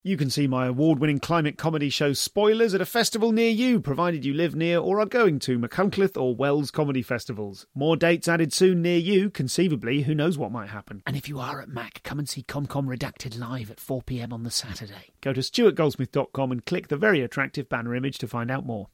You can see my award-winning climate comedy show Spoilers at a festival near you, provided you live near or are going to Machynlleth or Wells comedy festivals. More dates added soon near you, conceivably, who knows what might happen. And if you are at Mac, come and see ComCom Redacted live at 4 p.m. on the Saturday. Go to stuartgoldsmith.com and click the very attractive banner image to find out more.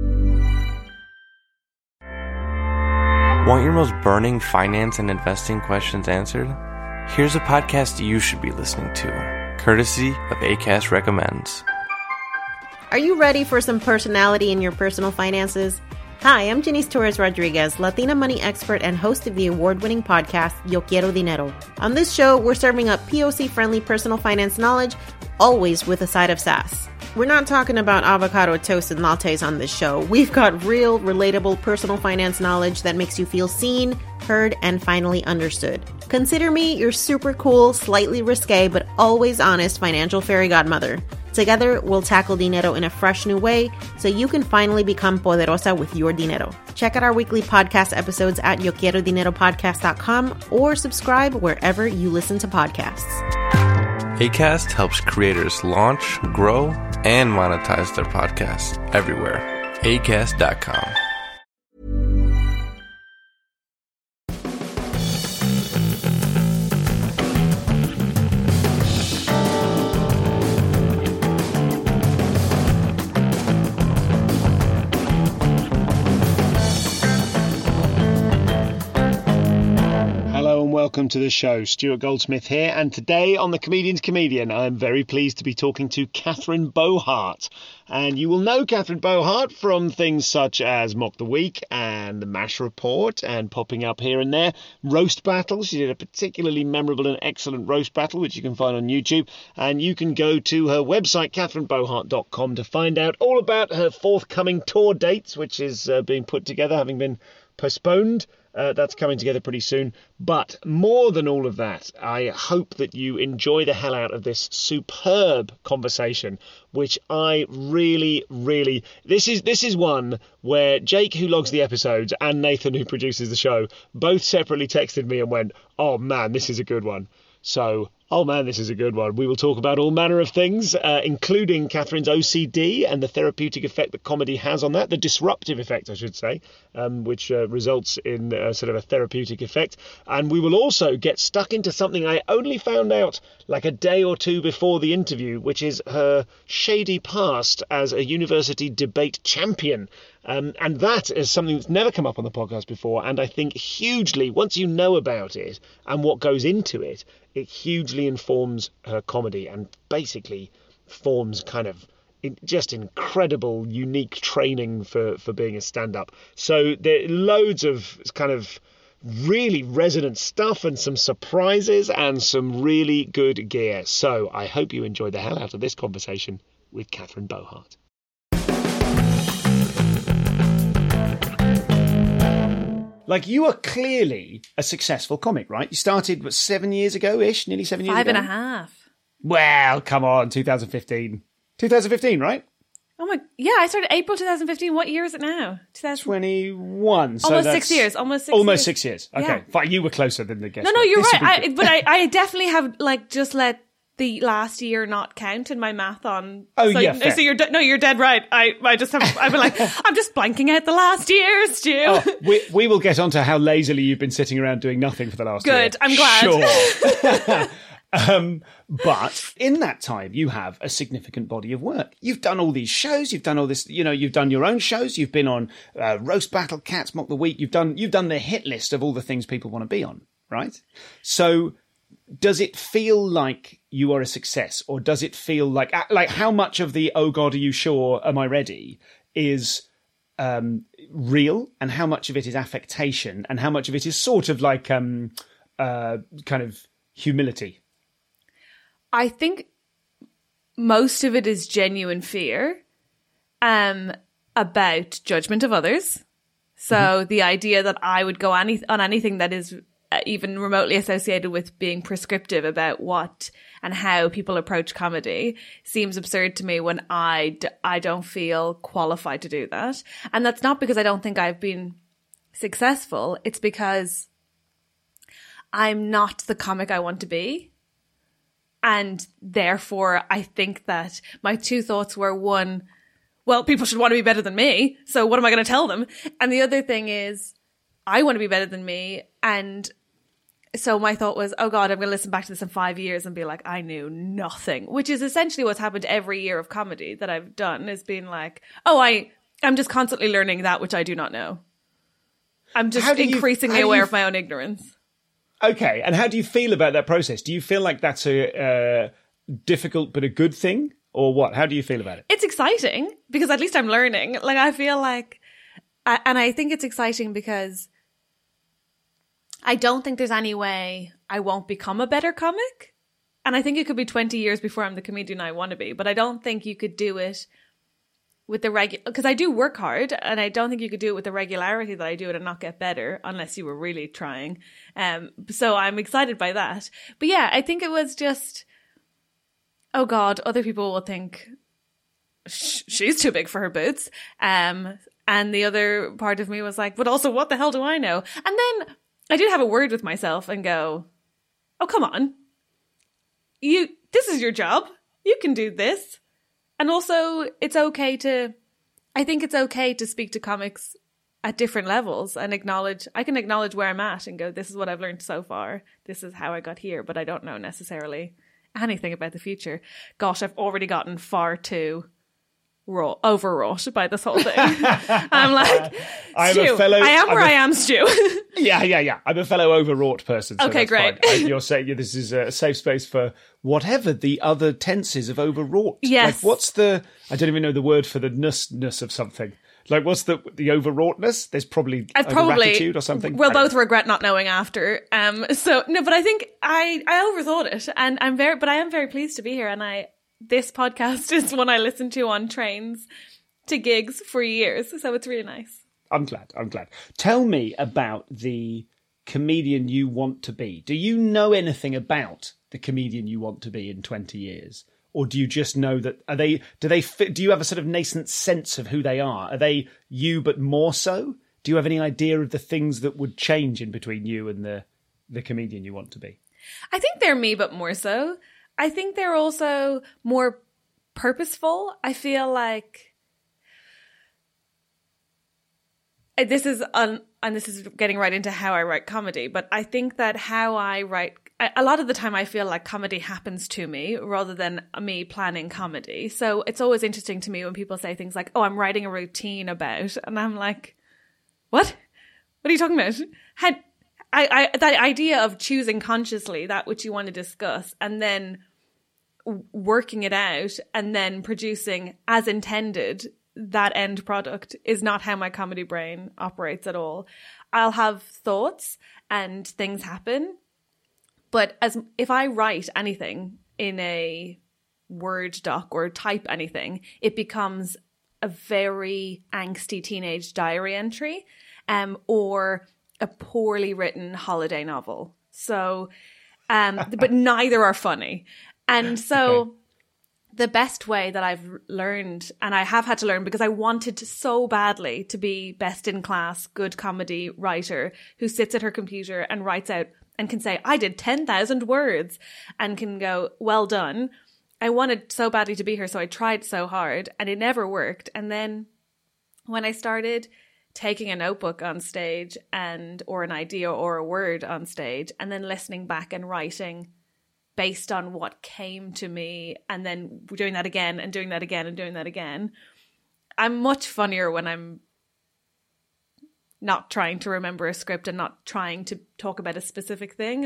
Want your most burning finance and investing questions answered? Here's a podcast you should be listening to. Courtesy of Acast Recommends. Are you ready for some personality in your personal finances? Hi, I'm Janice Torres Rodriguez, Latina money expert and host of the award-winning podcast Yo Quiero Dinero. On this show, we're serving up POC-friendly personal finance knowledge, always with a side of sass. We're not talking about avocado toast and lattes on this show. We've got real, relatable personal finance knowledge that makes you feel seen, heard, and finally understood. Consider me your super cool, slightly risque, but always honest financial fairy godmother. Together, we'll tackle dinero in a fresh new way so you can finally become poderosa with your dinero. Check out our weekly podcast episodes at yoquierodineropodcast.com or subscribe wherever you listen to podcasts. Acast helps creators launch, grow, and monetize their podcasts everywhere. Acast.com. Welcome to the show. Stuart Goldsmith here, and today on The Comedian's Comedian, I'm very pleased to be talking to Catherine Bohart. And you will know Catherine Bohart from things such as Mock the Week and The MASH Report and popping up here and there. Roast Battle. She did a particularly memorable and excellent roast battle, which you can find on YouTube. And you can go to her website, catherinebohart.com, to find out all about her forthcoming tour dates, which is being put together, having been postponed. That's coming together pretty soon. But more than all of that, I hope that you enjoy the hell out of this superb conversation, which I really... This is one where Jake, who logs the episodes, and Nathan, who produces the show, both separately texted me and went, "Oh man, this is a good one." So, oh man, this is a good one. We will talk about all manner of things, including Catherine's OCD and the therapeutic effect that comedy has on that, the disruptive effect, I should say, which results in sort of a therapeutic effect. And we will also get stuck into something I only found out like a day or two before the interview, which is her shady past as a university debate champion. And that is something that's never come up on the podcast before, and I think hugely, once you know about it and what goes into it, it hugely informs her comedy and basically forms kind of just incredible, unique training for being a stand-up. So there are loads of kind of really resonant stuff and some surprises and some really good gear. So I hope you enjoyed the hell out of this conversation with Catherine Bohart. Like, you are clearly a successful comic, right? You started, 7 years ago-ish? Nearly 7 years ago? 5.5. Well, come on, 2015. 2015, right? Oh my, yeah, I started April 2015. What year is it now? 21. So almost 6 years. Almost 6 years. Okay, yeah. Fine, you were closer than the guest. No, you're right. I definitely have, like, just let the last year not count in my math on. Oh, so, yeah, fair. So you're dead right. I've been like, I'm just blanking out the last year, Stu. Oh, we will get on to how lazily you've been sitting around doing nothing for the last year. Good, I'm glad. Sure. But in that time, you have a significant body of work. You've done all these shows. You've done all this, you've done your own shows. You've been on Roast Battle, Cats, Mock the Week. You've done the hit list of all the things people want to be on, right? So does it feel like you are a success, or does it feel like how much of the "oh God, are you sure? Am I ready?" is real, and how much of it is affectation, and how much of it is sort of like kind of humility? I think most of it is genuine fear about judgment of others. So the idea that I would go on anything that is even remotely associated with being prescriptive about what and how people approach comedy seems absurd to me when I don't feel qualified to do that. And that's not because I don't think I've been successful. It's because I'm not the comic I want to be. And therefore, I think that my two thoughts were, one, well, people should want to be better than me, so what am I going to tell them? And the other thing is, I want to be better than me. And so my thought was, oh God, I'm going to listen back to this in 5 years and be like, I knew nothing, which is essentially what's happened every year of comedy that I've done, is being like, oh, I'm just constantly learning that which I do not know. I'm just increasingly aware of my own ignorance. Okay, and how do you feel about that process? Do you feel like that's a difficult but a good thing, or what? How do you feel about it? It's exciting because at least I'm learning. Like, I feel like, and I think it's exciting because I don't think there's any way I won't become a better comic. And I think it could be 20 years before I'm the comedian I want to be, but I don't think you could do it with the because I do work hard, and I don't think you could do it with the regularity that I do it and not get better unless you were really trying. So I'm excited by that. But yeah, I think it was just, oh God, other people will think she's too big for her boots. And the other part of me was like, but also, what the hell do I know? And then I did have a word with myself and go, oh, come on. This is your job. You can do this. And also, I think it's okay to speak to comics at different levels and I can acknowledge where I'm at and go, this is what I've learned so far. This is how I got here, but I don't know necessarily anything about the future. Gosh, I've already gotten far too overwrought by this whole thing. I'm like, Stu, I am where I am, Stu. Yeah. I'm a fellow overwrought person. So okay, great. You're saying this is a safe space for whatever the other tenses of overwrought. Yes. Like, what's I don't even know the word for the ness of something. Like, what's the overwrougtness? There's probably gratitude or something. We'll both regret not knowing after. So no, but I think I overthought it, and I am very pleased to be here, and this podcast is one I listen to on trains to gigs for years, so it's really nice. I'm glad. Tell me about the comedian you want to be. Do you know anything about the comedian you want to be in 20 years? Or do you just know that, do you have a sort of nascent sense of who they are? Are they you but more so? Do you have any idea of the things that would change in between you and the comedian you want to be? I think they're me but more so. I think they're also more purposeful. I feel like this is getting right into how I write comedy, but I think that how I write, a lot of the time I feel like comedy happens to me rather than me planning comedy. So it's always interesting to me when people say things like, oh, I'm writing a routine about, and I'm like, what? What are you talking about? That idea of choosing consciously that which you want to discuss and then working it out and then producing as intended that end product is not how my comedy brain operates at all. I'll have thoughts and things happen, but if I write anything in a Word doc or type anything, it becomes a very angsty teenage diary entry, or a poorly written holiday novel. So, but neither are funny. And so the best way that I've learned, and I have had to learn because I wanted so badly to be best in class, good comedy writer who sits at her computer and writes out and can say, I did 10,000 words and can go, well done. I wanted so badly to be her. So I tried so hard and it never worked. And then when I started taking a notebook on stage or an idea or a word on stage and then listening back and writing based on what came to me and then doing that again and doing that again and doing that again, I'm much funnier when I'm not trying to remember a script and not trying to talk about a specific thing.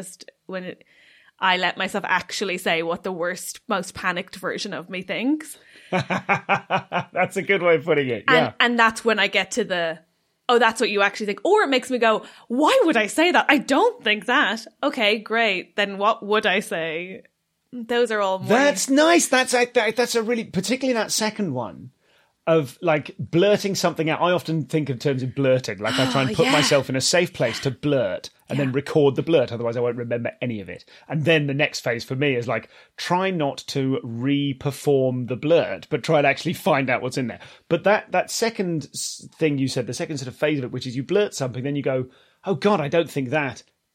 I let myself actually say what the worst, most panicked version of me thinks. That's a good way of putting it. Yeah. And that's when I get to oh, that's what you actually think. Or it makes me go, why would I say that? I don't think that. Okay, great. Then what would I say? Those are all more... That's nice. That's a really, particularly that second one of like blurting something out. I often think in terms of blurting. Like I try and put myself in a safe place to blurt and then record the blurt. Otherwise I won't remember any of it. And then the next phase for me is like, try not to re-perform the blurt, but try to actually find out what's in there. But that second thing you said, the second sort of phase of it, which is you blurt something, then you go, oh God, I don't think that.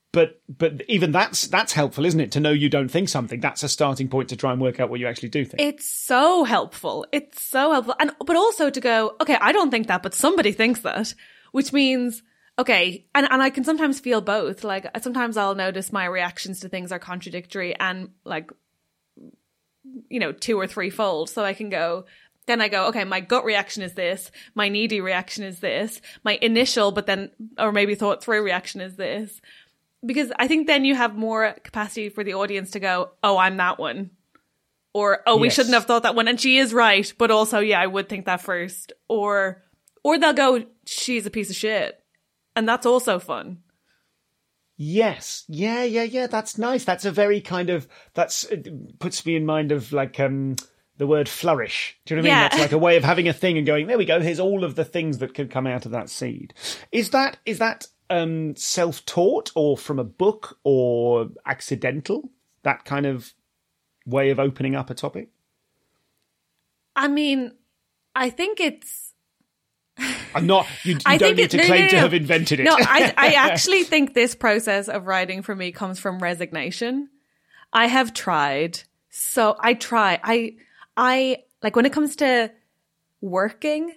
But even that's helpful, isn't it? To know you don't think something, that's a starting point to try and work out what you actually do think. It's so helpful. It's so helpful. But also to go, okay, I don't think that, but somebody thinks that, which means, okay, and I can sometimes feel both. Like, sometimes I'll notice my reactions to things are contradictory and like, 2 or 3 fold. So I go, okay, my gut reaction is this, my needy reaction is this, my initial, but then, or maybe thought through reaction is this. Because I think then you have more capacity for the audience to go, oh, I'm that one. Or, oh, we shouldn't have thought that one. And she is right. But also, yeah, I would think that first. Or they'll go, she's a piece of shit. And that's also fun. Yes. Yeah. That's nice. That's a very kind of, puts me in mind of like the word flourish. Do you know what I mean? That's like a way of having a thing and going, there we go. Here's all of the things that could come out of that seed. Is that self-taught or from a book or accidental? That kind of way of opening up a topic? I mean, I think it's... I'm not... You don't need to claim to have invented it. No, I actually think this process of writing for me comes from resignation. I have tried. So I try. I like when it comes to working,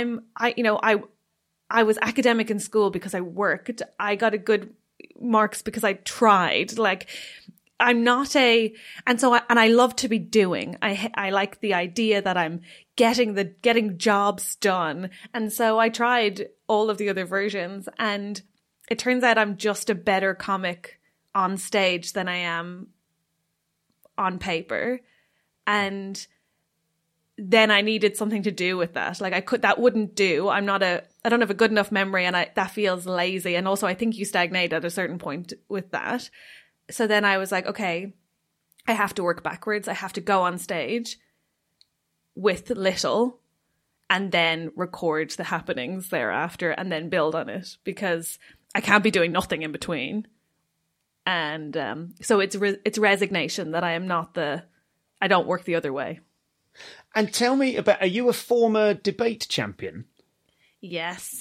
I was academic in school because I worked. I got a good marks because I tried. Like, I'm not and I love to be doing. I like the idea that I'm getting jobs done. And so I tried all of the other versions, and it turns out I'm just a better comic on stage than I am on paper. And then I needed something to do with that. Like that wouldn't do. I don't have a good enough memory, and that feels lazy. And also I think you stagnate at a certain point with that. So then I was like, okay, I have to work backwards. I have to go on stage with little and then record the happenings thereafter and then build on it, because I can't be doing nothing in between. And so it's resignation that I don't work the other way. And tell me are you a former debate champion? Yes,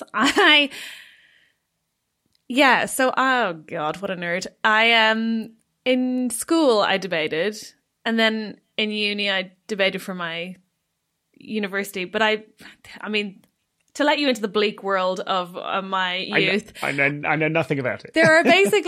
so, oh God, what a nerd. In school I debated, and then in uni I debated for my university, but I mean, to let you into the bleak world of my youth. I know nothing about it. There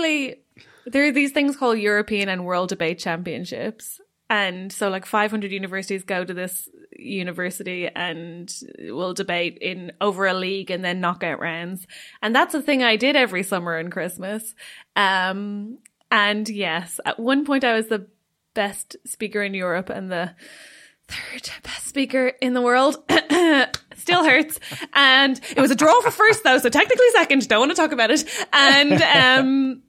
are these things called European and World Debate Championships. And so like 500 universities go to this university and will debate over a league and then knockout rounds. And that's a thing I did every summer and Christmas. And yes, at one point I was the best speaker in Europe and the 3rd best speaker in the world. Still hurts. And it was a draw for first though, so technically second. Don't want to talk about it. And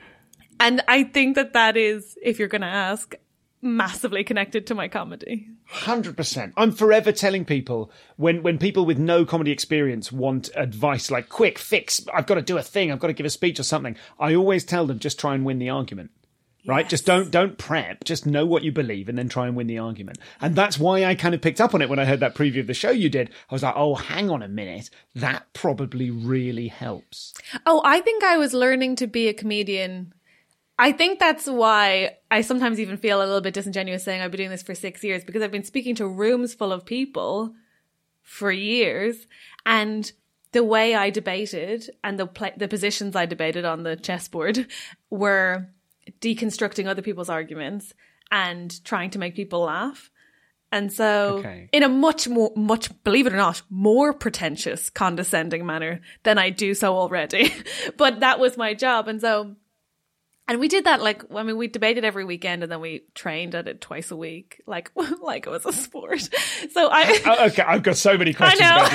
I think that is, if you're going to ask, massively connected to my comedy. 100%. I'm forever telling people when people with no comedy experience want advice like quick fix, I've got to do a thing, I've got to give a speech or something, I always tell them just try and win the argument. Right? Yes. Just don't prep, just know what you believe and then try and win the argument. And that's why I kind of picked up on it when I heard that preview of the show you did. I was like, oh, hang on a minute. That probably really helps. Oh, I think I was learning to be a comedian. I think that's why I sometimes even feel a little bit disingenuous saying I've been doing this for 6 years, because I've been speaking to rooms full of people for years, and the way I debated and the positions I debated on the chessboard were deconstructing other people's arguments and trying to make people laugh. And so in a much, believe it or not, more pretentious, condescending manner than I do so already. But that was my job. And we did that, we debated every weekend and then we trained at it twice a week, like it was a sport. So okay, I've got so many questions about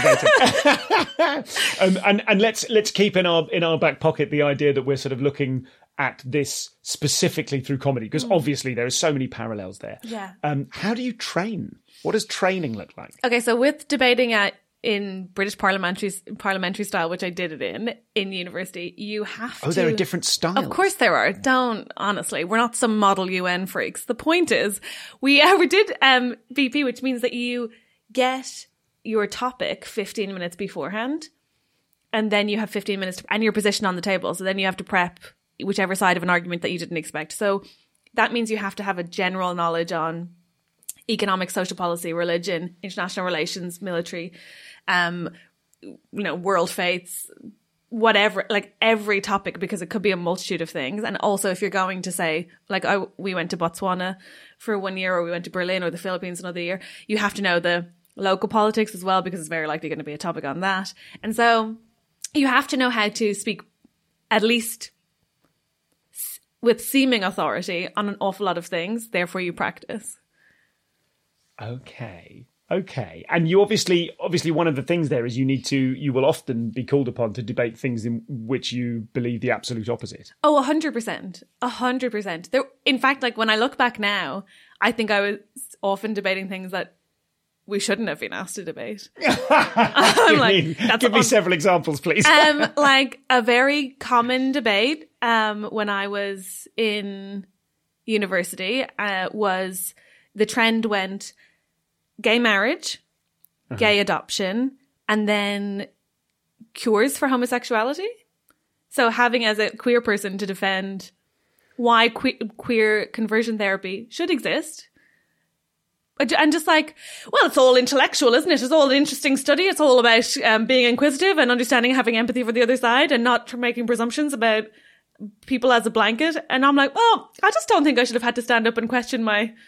debating. And let's keep in our back pocket the idea that we're sort of looking at this specifically through comedy, because obviously there are so many parallels there. Yeah. How do you train? What does training look like? Okay, so with debating in British parliamentary style, which I did it in university, you have to... Oh, there are different styles. Of course there are. Honestly, we're not some model UN freaks. The point is, we did VP, which means that you get your topic 15 minutes beforehand, and then you have 15 minutes and your position on the table. So then you have to prep whichever side of an argument that you didn't expect. So that means you have to have a general knowledge on economic, social policy, religion, international relations, military, world faiths, whatever, like every topic, because it could be a multitude of things. And also if you're going to say, like we went to Botswana for 1 year, or we went to Berlin or the Philippines another year, you have to know the local politics as well, because it's very likely going to be a topic on that. And so you have to know how to speak at least with seeming authority on an awful lot of things. Therefore you practice. Okay. And you obviously one of the things there is you will often be called upon to debate things in which you believe the absolute opposite. Oh, 100%. 100%. In fact, like when I look back now, I think I was often debating things that we shouldn't have been asked to debate. Give me several examples, please. Like a very common debate when I was in university was the trend went gay marriage, gay adoption, and then cures for homosexuality. So having as a queer person to defend why queer conversion therapy should exist. And just like, well, it's all intellectual, isn't it? It's all an interesting study. It's all about being inquisitive and understanding, having empathy for the other side, and not making presumptions about people as a blanket. And I'm like, well, I just don't think I should have had to stand up and question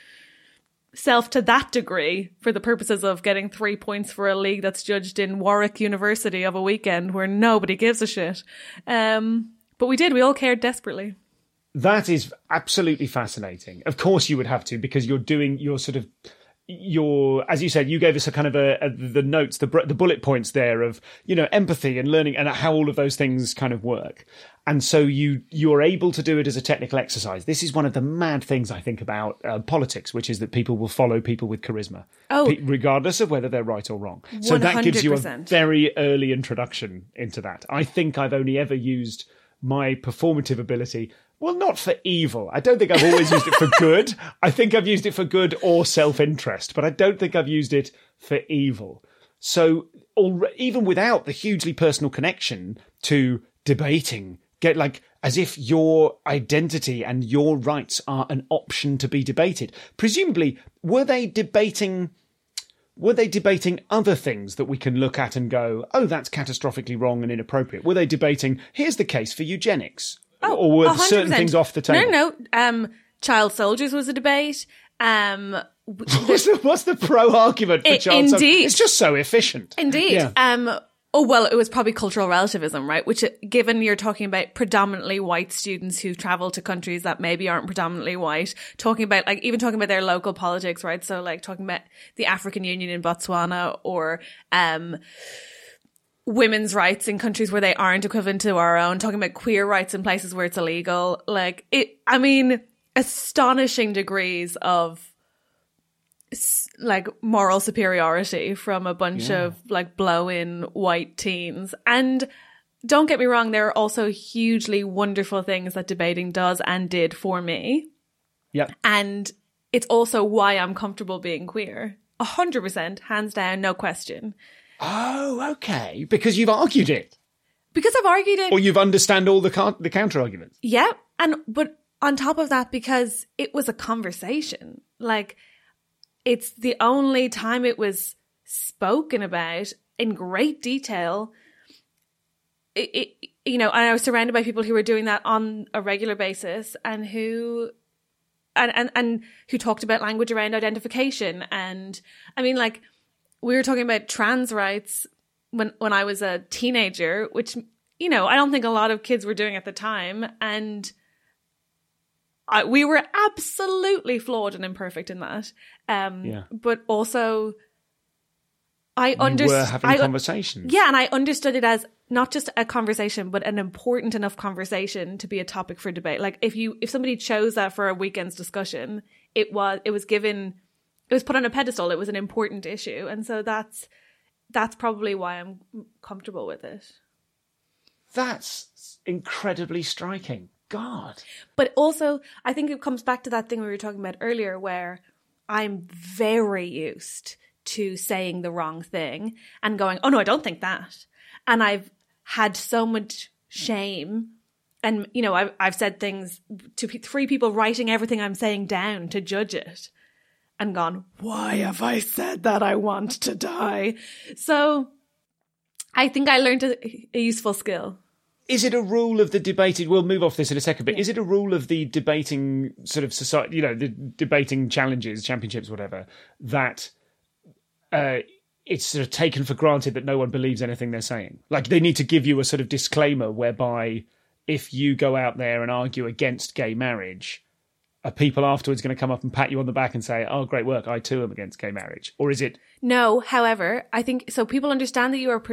myself to that degree for the purposes of getting 3 points for a league that's judged in Warwick University of a weekend where nobody gives a shit. But we did. We all cared desperately. That is absolutely fascinating. Of course you would have to, because you're as you said, you gave us a kind of the notes, the bullet points there of, empathy and learning and how all of those things kind of work. And so you're able to do it as a technical exercise. This is one of the mad things I think about politics, which is that people will follow people with charisma, regardless of whether they're right or wrong. 100%. So that gives you a very early introduction into that. I think I've only ever used my performative ability, well, not for evil. I don't think I've always used it for good. I think I've used it for good or self-interest, but I don't think I've used it for evil. So even without the hugely personal connection to debating, get like as if your identity and your rights are an option to be debated. Presumably, were they debating other things that we can look at and go, oh, that's catastrophically wrong and inappropriate? Were they debating, here's the case for eugenics? Or were 100%. Certain things off the table? No. Child soldiers was a debate. What's the pro argument for child soldiers? It's just so efficient. Indeed. Yeah. It was probably cultural relativism, right? Which, given you're talking about predominantly white students who travel to countries that maybe aren't predominantly white, talking about their local politics, right? So like talking about the African Union in Botswana, or women's rights in countries where they aren't equivalent to our own, talking about queer rights in places where it's illegal. Astonishing degrees of like moral superiority from a bunch of like blow-in white teens. And don't get me wrong, there are also hugely wonderful things that debating does and did for me. Yeah. And it's also why I'm comfortable being queer. 100%, hands down, no question. Oh, okay. Because you've argued it. Because I've argued it. Or you've understand all the counter arguments. Yeah. But on top of that, because it was a conversation. Like, it's the only time it was spoken about in great detail. And I was surrounded by people who were doing that on a regular basis, and who talked about language around identification. And I mean, like, we were talking about trans rights when I was a teenager, which, I don't think a lot of kids were doing at the time. And we were absolutely flawed and imperfect in that. But also, we were having conversations. Yeah, and I understood it as not just a conversation, but an important enough conversation to be a topic for debate. Like if somebody chose that for a weekend's discussion, it was put on a pedestal. It was an important issue, and so that's probably why I'm comfortable with it. That's incredibly striking. God. But also, I think it comes back to that thing we were talking about earlier, where I'm very used to saying the wrong thing and going, oh no, I don't think that. And I've had so much shame And, you know, I've said things to 3 people writing everything I'm saying down to judge it and gone, why have I said that? I want to die. So I think I learned a useful skill. Is it a rule of the debated, we'll move off this in a second, but is it a rule of the debating sort of society, you know, the debating challenges, championships, whatever, that it's sort of taken for granted that no one believes anything they're saying? Like they need to give you a sort of disclaimer whereby if you go out there and argue against gay marriage, are people afterwards going to come up and pat you on the back and say, oh, great work, I too am against gay marriage? Or is it... No, however, I think, so people understand that you are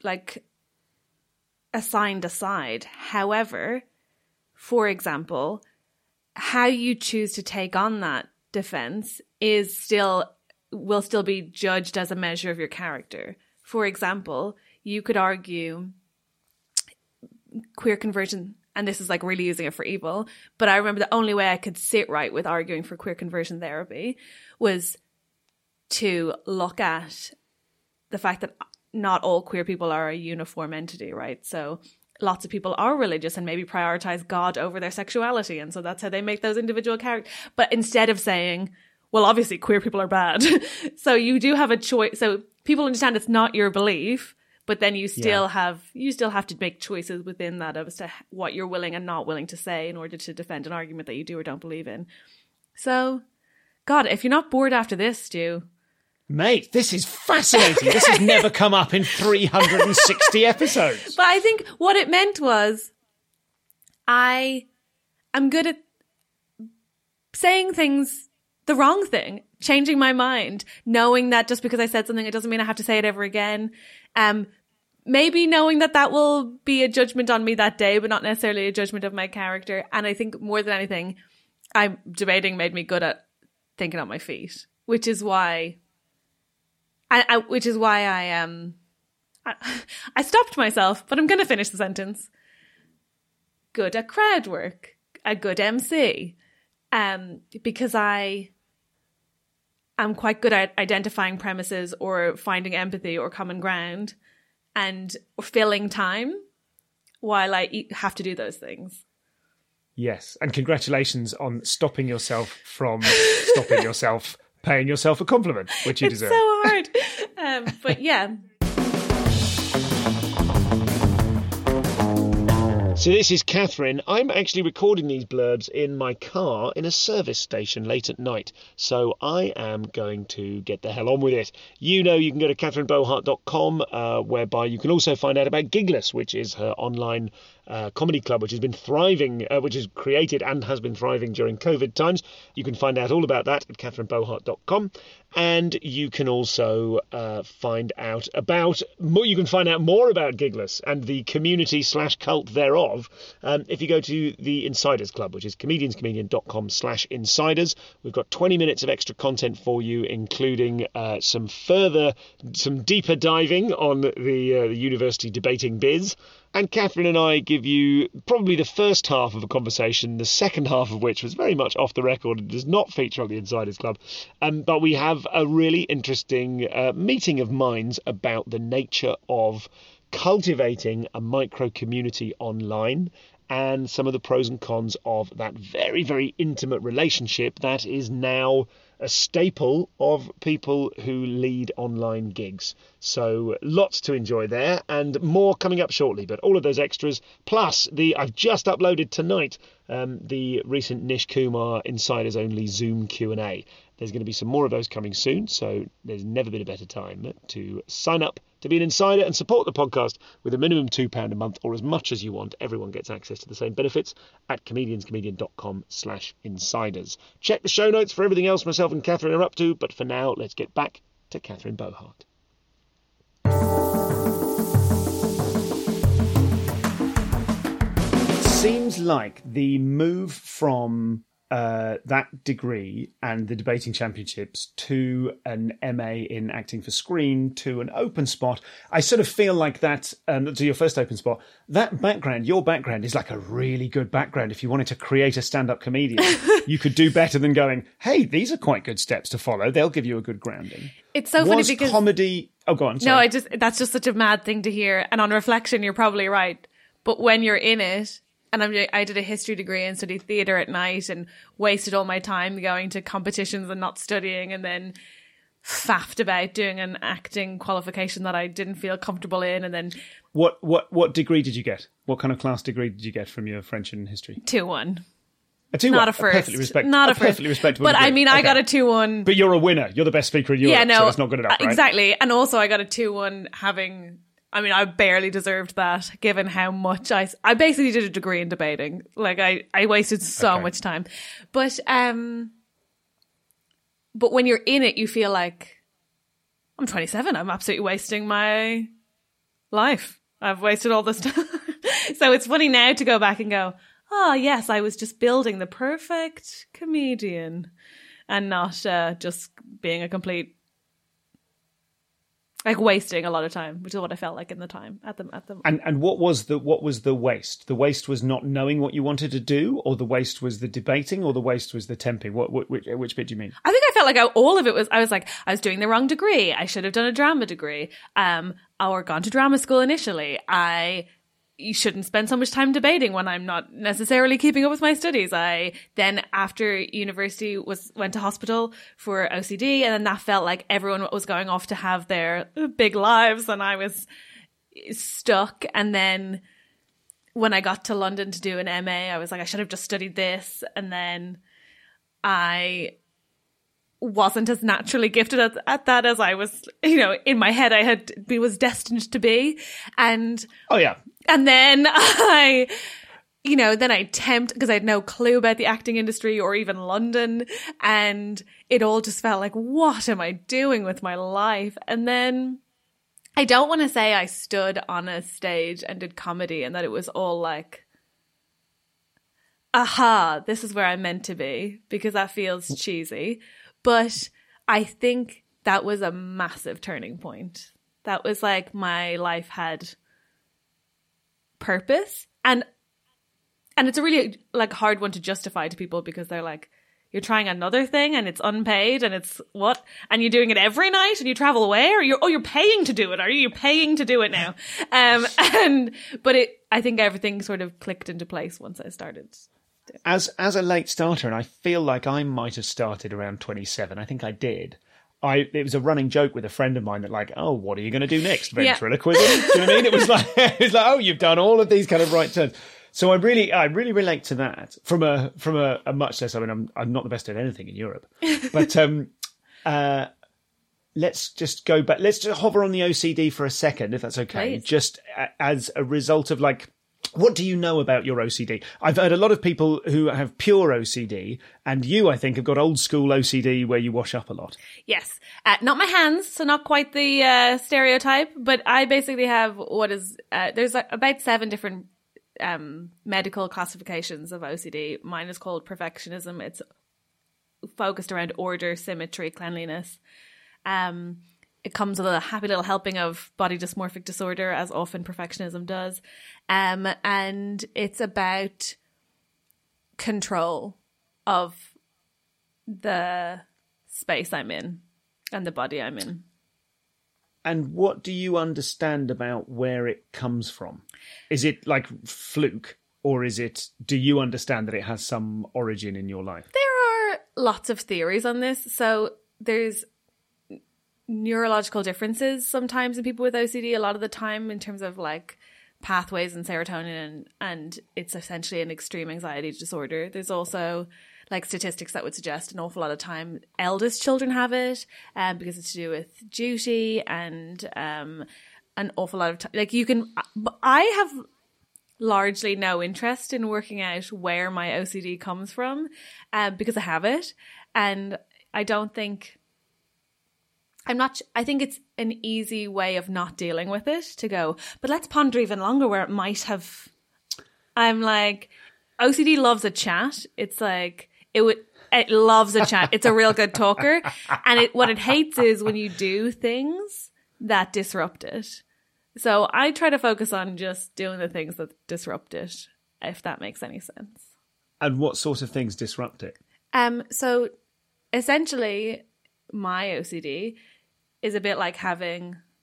assigned a side. However, for example, how you choose to take on that defense will still be judged as a measure of your character. For example, you could argue queer conversion, and this is like really using it for evil, but I remember the only way I could sit right with arguing for queer conversion therapy was to look at the fact that not all queer people are a uniform entity, right? So lots of people are religious and maybe prioritize God over their sexuality, and so that's how they make those individual characters. But instead of saying, well, obviously queer people are bad, so you do have a choice. So people understand it's not your belief, but then you still have to make choices within that as to what you're willing and not willing to say in order to defend an argument that you do or don't believe in. So, God, if you're not bored after this, Stu... Mate, this is fascinating. This has never come up in 360 episodes. But I think what it meant was I am good at saying things, the wrong thing, changing my mind, knowing that just because I said something, it doesn't mean I have to say it ever again. Maybe knowing that will be a judgment on me that day, but not necessarily a judgment of my character. And I think more than anything, debating made me good at thinking on my feet, which is why I stopped myself, but I'm going to finish the sentence. Good at crowd work, a good MC, because I am quite good at identifying premises or finding empathy or common ground and filling time while I have to do those things. Yes, and congratulations on stopping yourself from stopping yourself, paying yourself a compliment, which you deserve. It's so hard. But yeah. So this is Catherine. I'm actually recording these blurbs in my car in a service station late at night. So I am going to get the hell on with it. You know, you can go to catherinebohart.com, whereby you can also find out about Gigless, which is her online comedy club, which has been thriving, which is created and has been thriving during COVID times. You can find out all about that at catherinebohart.com. And you can also find out more about Gigless and the community / cult thereof if you go to the Insiders Club, which is comedianscomedian.com/insiders. We've got 20 minutes of extra content for you, including some deeper diving on the university debating biz. And Catherine and I give you probably the first half of a conversation, the second half of which was very much off the record and does not feature on the Insiders Club. But we have a really interesting meeting of minds about the nature of cultivating a micro community online and some of the pros and cons of that very, very intimate relationship that is now a staple of people who lead online gigs. So lots to enjoy there and more coming up shortly. But all of those extras, plus I've just uploaded tonight the recent Nish Kumar Insiders Only Zoom Q&A. There's going to be some more of those coming soon, so there's never been a better time to sign up to be an insider and support the podcast with a minimum £2 a month or as much as you want. Everyone gets access to the same benefits at comedianscomedian.com/insiders. Check the show notes for everything else myself and Catherine are up to, but for now, let's get back to Catherine Bohart. Seems like the move from that degree and the debating championships to an MA in acting for screen to an open spot. I sort of feel like that, to your first open spot, that background, your background is like a really good background. If you wanted to create a stand-up comedian, you could do better than going, hey, these are quite good steps to follow. They'll give you a good grounding. It's so funny because comedy... Oh, go on. Sorry. No, that's just such a mad thing to hear. And on reflection, you're probably right. But when you're in it, And I did a history degree and studied theatre at night and wasted all my time going to competitions and not studying, and then faffed about doing an acting qualification that I didn't feel comfortable in. And then What degree did you get? What kind of class degree did you get from your French and history? 2-1. A 2-1. Not a first. Not a perfectly respectable But degree. I mean, I got a 2-1. But you're a winner. You're the best speaker in Europe, Yeah, no, so it's not good enough, right? Exactly. And also I got a 2-1 having... I mean, I barely deserved that, given how much I basically did a degree in debating. Like, I wasted so much time. But when you're in it, you feel like, I'm 27. I'm absolutely wasting my life. I've wasted all this time. So it's funny now to go back and go, oh, yes, I was just building the perfect comedian and not just being a complete... like wasting a lot of time, which is what I felt like in the time at the. And what was the waste? The waste was not knowing what you wanted to do, or the waste was the debating, or the waste was the temping. Which bit do you mean? I think I felt like all of it was. I was like, I was doing the wrong degree. I should have done a drama degree. Or gone to drama school initially. You shouldn't spend so much time debating when I'm not necessarily keeping up with my studies. I then, after university, went to hospital for OCD, and then that felt like everyone was going off to have their big lives, and I was stuck. And then when I got to London to do an MA, I was like, I should have just studied this. And then I wasn't as naturally gifted at that as I was, in my head was destined to be. And oh yeah. And then I temped, because I had no clue about the acting industry or even London, and it all just felt like, what am I doing with my life? And then I don't want to say I stood on a stage and did comedy and that it was all like, aha, this is where I'm meant to be, because that feels cheesy. But I think that was a massive turning point. That was like my life had purpose, and it's a really like hard one to justify to people, because they're like, you're trying another thing and it's unpaid and it's what, and you're doing it every night and you travel away, or you're paying to do it, are you? You're paying to do it now. But I think everything sort of clicked into place once I started. As a late starter, and I feel like I might have started around 27. I think I did. It was a running joke with a friend of mine that like, oh, what are you going to do next? Ventriloquism? Do you know what I mean? It was like, oh, you've done all of these kind of right turns. So I really relate to that from a much less. I mean, I'm not the best at anything in Europe, but let's just go back. Let's just hover on the OCD for a second, if that's okay. Please. Just as a result of like, what do you know about your OCD? I've heard a lot of people who have pure OCD, and you, I think, have got old school OCD where you wash up a lot. Yes. Not my hands, so not quite the stereotype, but I basically have there's about 7 different medical classifications of OCD. Mine is called perfectionism. It's focused around order, symmetry, cleanliness. It comes with a happy little helping of body dysmorphic disorder, as often perfectionism does. And it's about control of the space I'm in and the body I'm in. And what do you understand about where it comes from? Is it like fluke, or do you understand that it has some origin in your life? There are lots of theories on this. So there's neurological differences sometimes in people with OCD, a lot of the time, in terms of like pathways and serotonin, and it's essentially an extreme anxiety disorder. There's also like statistics that would suggest an awful lot of time eldest children have it, because it's to do with duty and an awful lot of time. Like I have largely no interest in working out where my OCD comes from, because I have it, and I think it's an easy way of not dealing with it to go, but let's ponder even longer where it might have. I'm like, OCD loves a chat. It's like, it loves a chat. It's a real good talker. And what it hates is when you do things that disrupt it. So I try to focus on just doing the things that disrupt it, if that makes any sense. And what sort of things disrupt it? So essentially, my OCD is a bit like having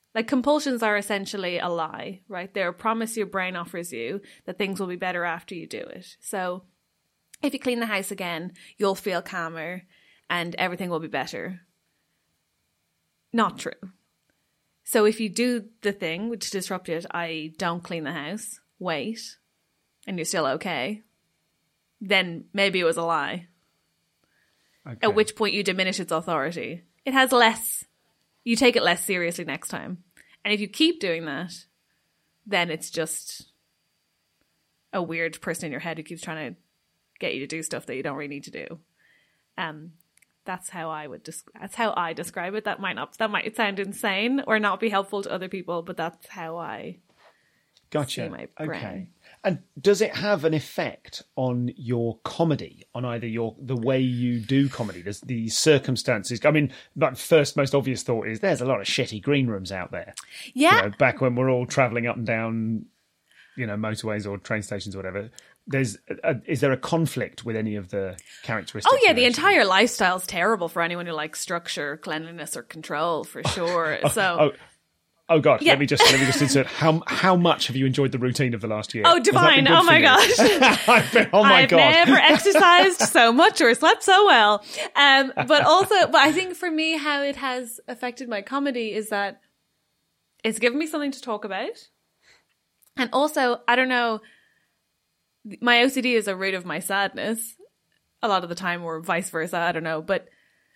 Like compulsions are essentially a lie, right? They're a promise your brain offers you that things will be better after you do it. So if you clean the house again, you'll feel calmer and everything will be better. Not true. So if you do the thing which disrupts it, i.e. don't clean the house, wait, and you're still okay, then maybe it was a lie. Okay. At which point you diminish its authority. It has less, you take it less seriously next time. And if you keep doing that, then it's just a weird person in your head who keeps trying to get you to do stuff that you don't really need to do. That's how I would that's how I describe it. That might sound insane or not be helpful to other people, but that's how I see my brain. Okay. And does it have an effect on your comedy, on either the way you do comedy? There's the circumstances. I mean, my first most obvious thought is there's a lot of shitty green rooms out there. Yeah. You know, back when we're all travelling up and down, motorways or train stations or whatever. Is there a conflict with any of the characteristics? Oh yeah, the entire lifestyle's terrible for anyone who likes structure, cleanliness, or control, for sure. Oh God! Yeah. Let me just insert. How much have you enjoyed the routine of the last year? Oh, divine! Oh my gosh! I've never exercised so much or slept so well. But I think for me, how it has affected my comedy is that it's given me something to talk about, and also I don't know. My OCD is a root of my sadness a lot of the time, or vice versa. I don't know. But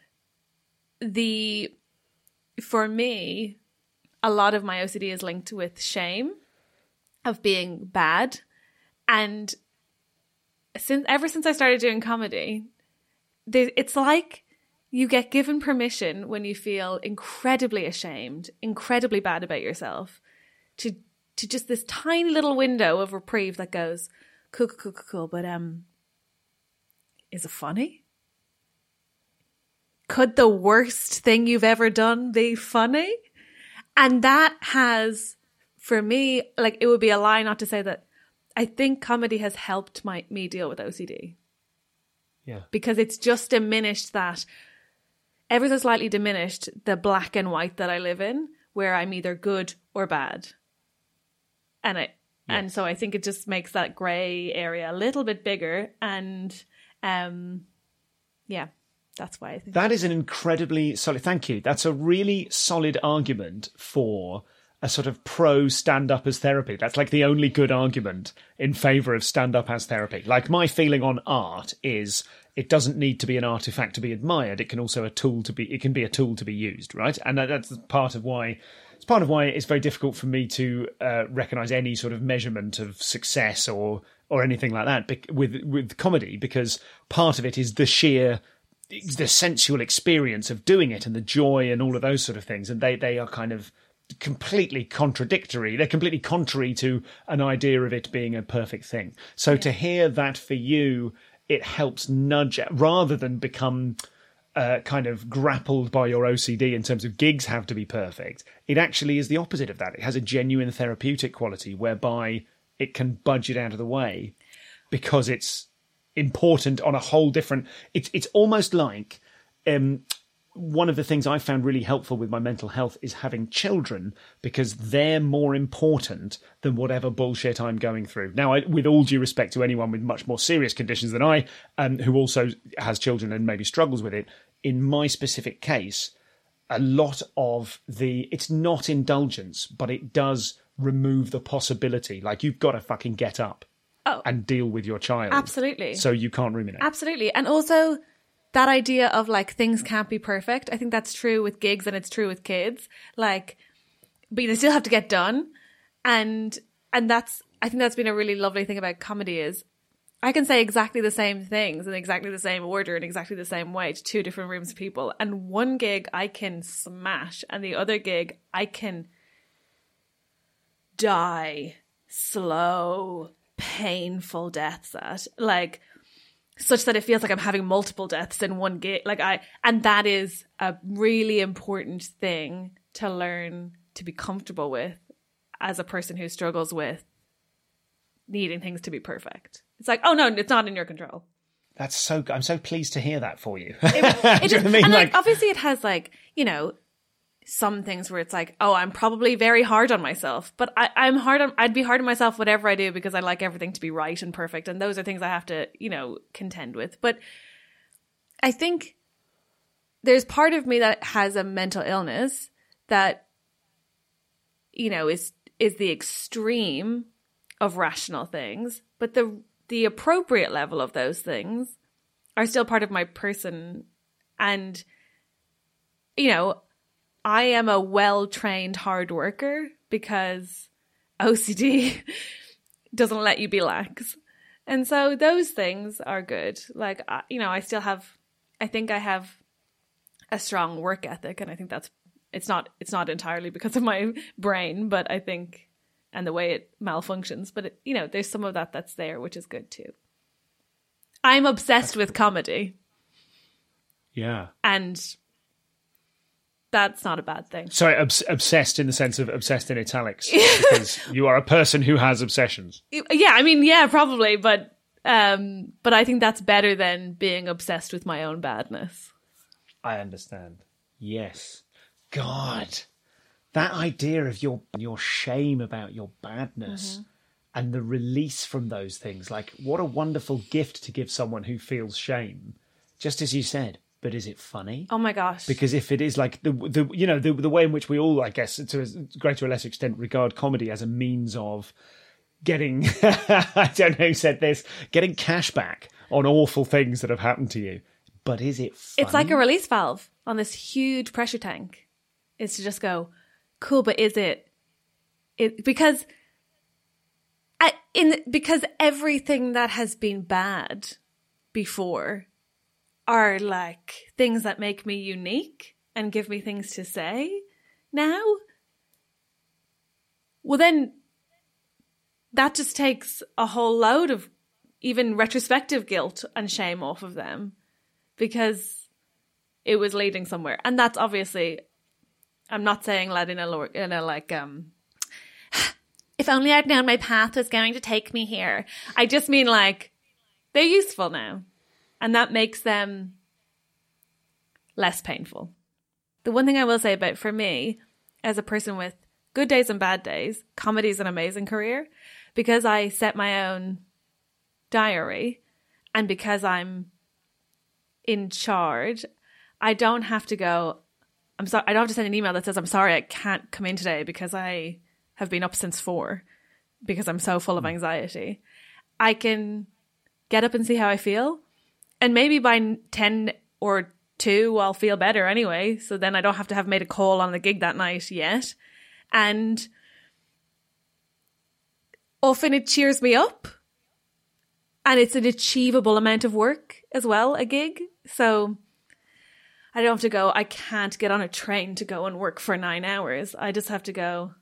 for me, a lot of my OCD is linked with shame of being bad. And ever since I started doing comedy, it's like you get given permission when you feel incredibly ashamed, incredibly bad about yourself, to just this tiny little window of reprieve that goes, cool, but is it funny? Could the worst thing you've ever done be funny? And that has, for me, like, it would be a lie not to say that I think comedy has helped me deal with OCD. Yeah. Because it's just diminished that, ever so slightly diminished the black and white that I live in, where I'm either good or bad. And so I think it just makes that grey area a little bit bigger. And that's why I think that is an incredibly solid. Thank you. That's a really solid argument for a sort of pro stand-up as therapy. That's like the only good argument in favour of stand-up as therapy. Like, my feeling on art is it doesn't need to be an artifact to be admired. It can also it can be a tool to be used, right? And that's part of why it's very difficult for me to recognise any sort of measurement of success or anything like that with comedy, because part of it is the sensual experience of doing it and the joy and all of those sort of things. And they are kind of completely contradictory. They're completely contrary to an idea of it being a perfect thing. So to hear that for you, it helps nudge, rather than become kind of grappled by your OCD in terms of gigs have to be perfect. It actually is the opposite of that. It has a genuine therapeutic quality whereby it can budge it out of the way because it's important on a whole different... It's almost like... one of the things I found really helpful with my mental health is having children, because they're more important than whatever bullshit I'm going through. Now, with all due respect to anyone with much more serious conditions than I, who also has children and maybe struggles with it, in my specific case, a lot of it's not indulgence, but it does remove the possibility. Like, you've got to fucking get up and deal with your child. Absolutely. So you can't ruminate. Absolutely. And also... that idea of, like, things can't be perfect. I think that's true with gigs and it's true with kids. Like, but you still have to get done. And I think that's been a really lovely thing about comedy is I can say exactly the same things in exactly the same order in exactly the same way to two different rooms of people. And one gig I can smash and the other gig I can die slow, painful deaths at. Like, such that it feels like I'm having multiple deaths in one gig. And that is a really important thing to learn to be comfortable with as a person who struggles with needing things to be perfect. It's like, oh no, it's not in your control. That's I'm so pleased to hear that for you. It Do you know what I mean? And like, obviously it has, like, you know, some things where it's like, oh, I'm probably very hard on myself, but I'd be hard on myself whatever I do because I like everything to be right and perfect. And those are things I have to, contend with. But I think there's part of me that has a mental illness that, is the extreme of rational things, but the appropriate level of those things are still part of my person. And, I am a well-trained hard worker because OCD doesn't let you be lax. And so those things are good. Like, I think I have a strong work ethic, and I think it's not entirely because of my brain, but I think, and the way it malfunctions, but there's some of that's there, which is good too. I'm obsessed with comedy. Yeah. And that's not a bad thing. Sorry, obsessed in the sense of obsessed in italics, because you are a person who has obsessions. Yeah, probably, but I think that's better than being obsessed with my own badness. I understand. Yes. God, that idea of your shame about your badness and the release from those things, like, what a wonderful gift to give someone who feels shame. Just as you said, but is it funny? Oh my gosh! Because if it is, like, the way in which we all, I guess, to a greater or less extent, regard comedy as a means of getting, I don't know who said this, getting cash back on awful things that have happened to you. But is it funny? It's like a release valve on this huge pressure tank. Is to just go, cool, but is it because everything that has been bad before are like things that make me unique and give me things to say now. Well, then that just takes a whole load of even retrospective guilt and shame off of them because it was leading somewhere. And that's obviously, I'm not saying that in a if only I'd known my path was going to take me here. I just mean, like, they're useful now. And that makes them less painful. The one thing I will say about, for me, as a person with good days and bad days, comedy is an amazing career because I set my own diary and because I'm in charge, I don't have to go, I'm sorry, I don't have to send an email that says, I'm sorry, I can't come in today because I have been up since 4 because I'm so full of anxiety. I can get up and see how I feel. And maybe by 10 or 2, I'll feel better anyway. So then I don't have to have made a call on the gig that night yet. And often it cheers me up. And it's an achievable amount of work as well, a gig. So I don't have to go, I can't get on a train to go and work for 9 hours. I just have to go,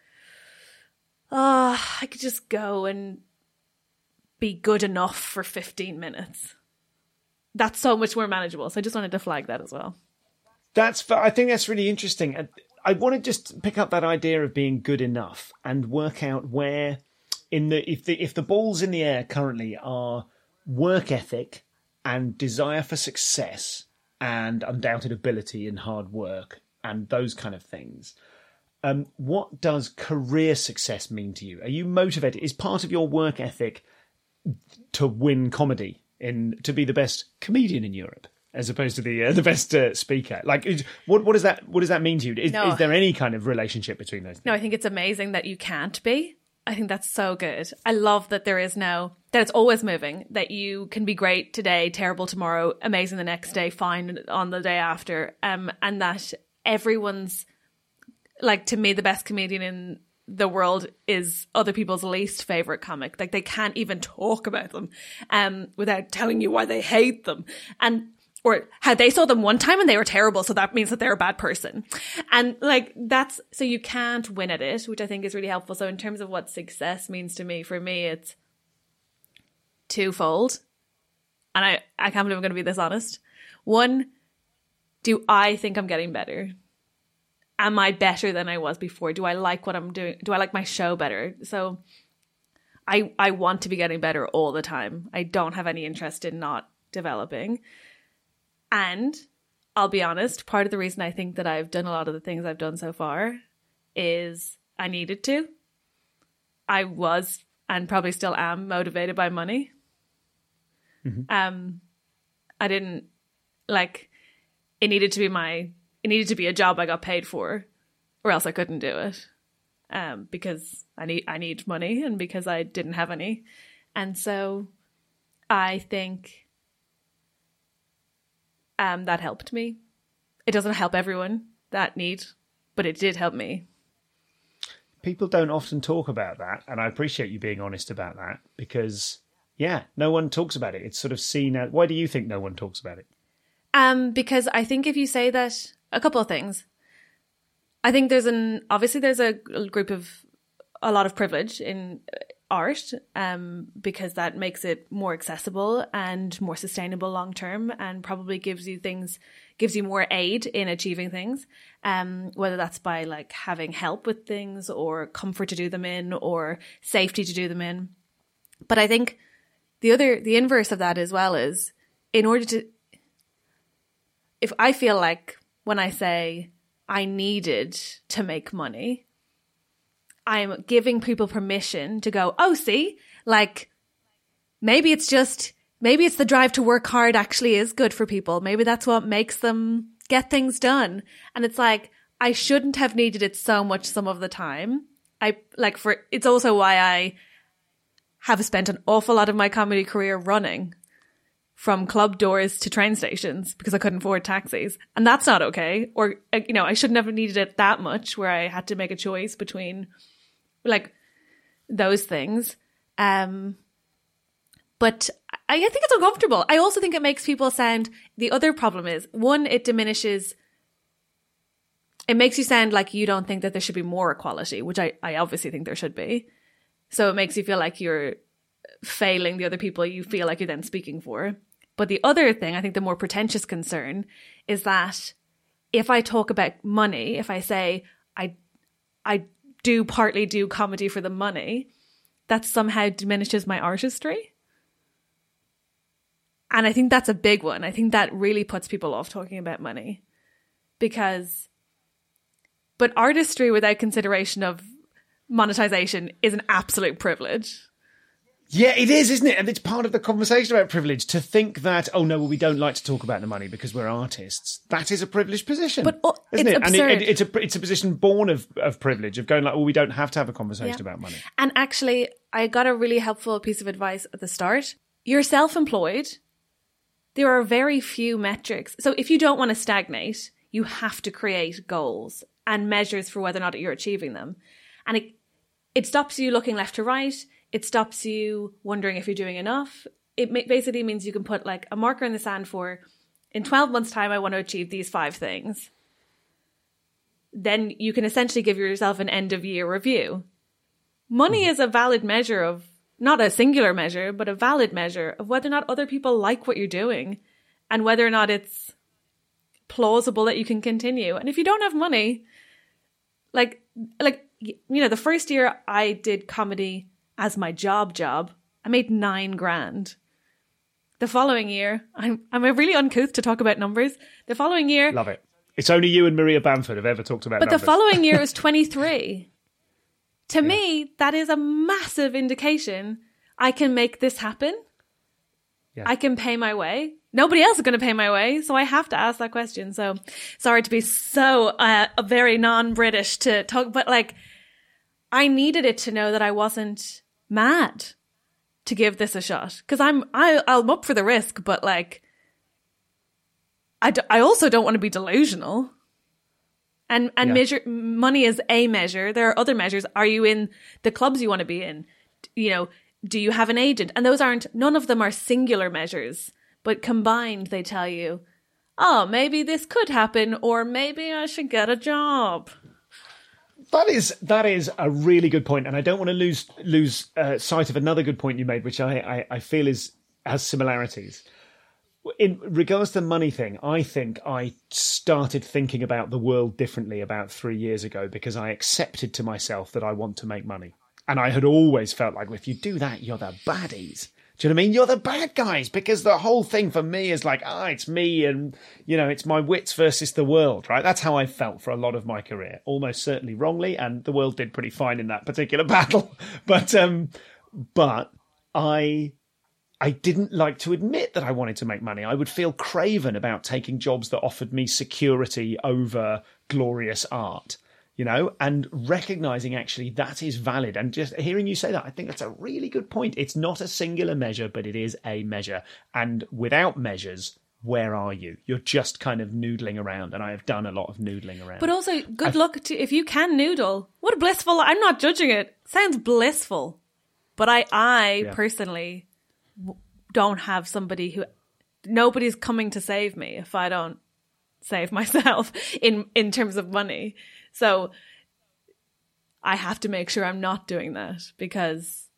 I could just go and be good enough for 15 minutes. That's so much more manageable. So I just wanted to flag that as well. I think that's really interesting. I want to just pick up that idea of being good enough and work out where, if the balls in the air currently are work ethic and desire for success and undoubted ability and hard work and those kind of things. What does career success mean to you? Are you motivated? Is part of your work ethic to win comedy, to be the best comedian in Europe, as opposed to the best speaker? Like, what does that mean to you? Is there any kind of relationship between those things? No, I think it's amazing that you can't be. I think that's so good. I love that that it's always moving, that you can be great today, terrible tomorrow, amazing the next day, fine on the day after. And that everyone's, like, to me, the best comedian in the world is other people's least favorite comic. Like, they can't even talk about them without telling you why they hate them. Or how they saw them one time and they were terrible, so that means that they're a bad person. And like, so you can't win at it, which I think is really helpful. So in terms of what success means to me, for me, it's twofold. And I can't believe I'm going to be this honest. One, do I think I'm getting better? Am I better than I was before? Do I like what I'm doing? Do I like my show better? So I want to be getting better all the time. I don't have any interest in not developing. And I'll be honest, part of the reason I think that I've done a lot of the things I've done so far is I needed to. I was, and probably still am, motivated by money. I didn't, like, it needed to be a job I got paid for, or else I couldn't do it. Because I need money, and because I didn't have any. And so I think that helped me. It doesn't help everyone, that need, but it did help me. People don't often talk about that, and I appreciate you being honest about that, because, yeah, no one talks about it. It's sort of seen as... Why do you think no one talks about it? Because I think if you say that, a couple of things. I think there's a group of a lot of privilege in art, because that makes it more accessible and more sustainable long term, and probably gives you more aid in achieving things, whether that's by like having help with things or comfort to do them in or safety to do them in. But I think the inverse of that as well is, if I feel like when I say I needed to make money, I'm giving people permission to go, oh, see, like, maybe it's the drive to work hard actually is good for people. Maybe that's what makes them get things done. And it's like, I shouldn't have needed it so much some of the time. It's also why I have spent an awful lot of my comedy career running from club doors to train stations because I couldn't afford taxis. And that's not okay. Or, I shouldn't have needed it that much where I had to make a choice between like those things. But I think it's uncomfortable. I also think it makes people sound... The other problem is, one, it makes you sound like you don't think that there should be more equality, which I obviously think there should be. So it makes you feel like you're failing the other people you feel like you're then speaking for. But the other thing, I think the more pretentious concern, is that if I talk about money, if I say I partly do comedy for the money, that somehow diminishes my artistry. And I think that's a big one. I think that really puts people off talking about money. But artistry without consideration of monetization is an absolute privilege. Yeah, it is, isn't it? And it's part of the conversation about privilege to think that, oh no, well, we don't like to talk about the money because we're artists. That is a privileged position, but isn't it's it? absurd. And it's a position born of privilege, of going like, well, we don't have to have a conversation about money. And actually, I got a really helpful piece of advice at the start. You're self-employed. There are very few metrics. So if you don't want to stagnate, you have to create goals and measures for whether or not you're achieving them. And it stops you looking left to right. It stops you wondering if you're doing enough. It basically means you can put like a marker in the sand for, in 12 months' time, I want to achieve these 5 things. Then you can essentially give yourself an end-of-year review. Money is a valid measure of, not a singular measure, but a valid measure of whether or not other people like what you're doing and whether or not it's plausible that you can continue. And if you don't have money, like the first year I did comedy as my job, I made $9,000. The following year, I'm really uncouth to talk about numbers. The following year... Love it. It's only you and Maria Bamford have ever talked about numbers. But the following year was 23. To me, that is a massive indication I can make this happen. Yeah. I can pay my way. Nobody else is going to pay my way, so I have to ask that question. So sorry to be so very non-British to talk, but like I needed it to know that I wasn't mad to give this a shot, because I'm up for the risk, but like I also don't want to be delusional. And measure money is a measure. There are other measures. Are you in the clubs you want to be in? Do you have an agent? And none of them are singular measures, but combined they tell you, oh, maybe this could happen, or maybe I should get a job. That is a really good point, and I don't want to lose sight of another good point you made, which I feel has similarities. In regards to the money thing, I think I started thinking about the world differently about 3 years ago because I accepted to myself that I want to make money. And I had always felt like, well, if you do that, you're the baddies. Do you know what I mean? You're the bad guys, because the whole thing for me is like, it's me and, it's my wits versus the world, right? That's how I felt for a lot of my career, almost certainly wrongly, and the world did pretty fine in that particular battle. But I didn't like to admit that I wanted to make money. I would feel craven about taking jobs that offered me security over glorious art. And recognizing actually that is valid. And just hearing you say that, I think that's a really good point. It's not a singular measure, but it is a measure. And without measures, where are you? You're just kind of noodling around. And I have done a lot of noodling around. But also, good luck to if you can noodle. What a blissful, I'm not judging it. Sounds blissful. But I personally don't have somebody nobody's coming to save me if I don't save myself in terms of money. So I have to make sure I'm not doing that because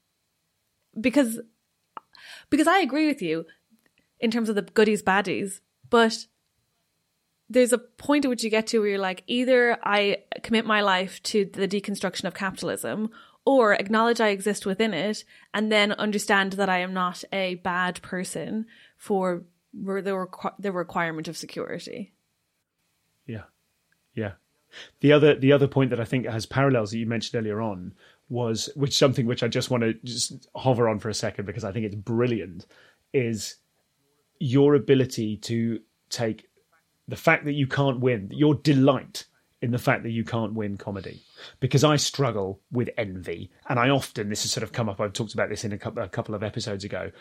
I agree with you in terms of the goodies baddies, but there's a point at which you get to where you're like, either I commit my life to the deconstruction of capitalism or acknowledge I exist within it and then understand that I am not a bad person for the requirement of security. Yeah. Yeah. The other point that I think has parallels that you mentioned earlier on was, something which I just want to just hover on for a second because I think it's brilliant, is your ability to take the fact that you can't win, your delight in the fact that you can't win comedy. Because I struggle with envy, and I often, this has sort of come up, I've talked about this in a couple of episodes ago.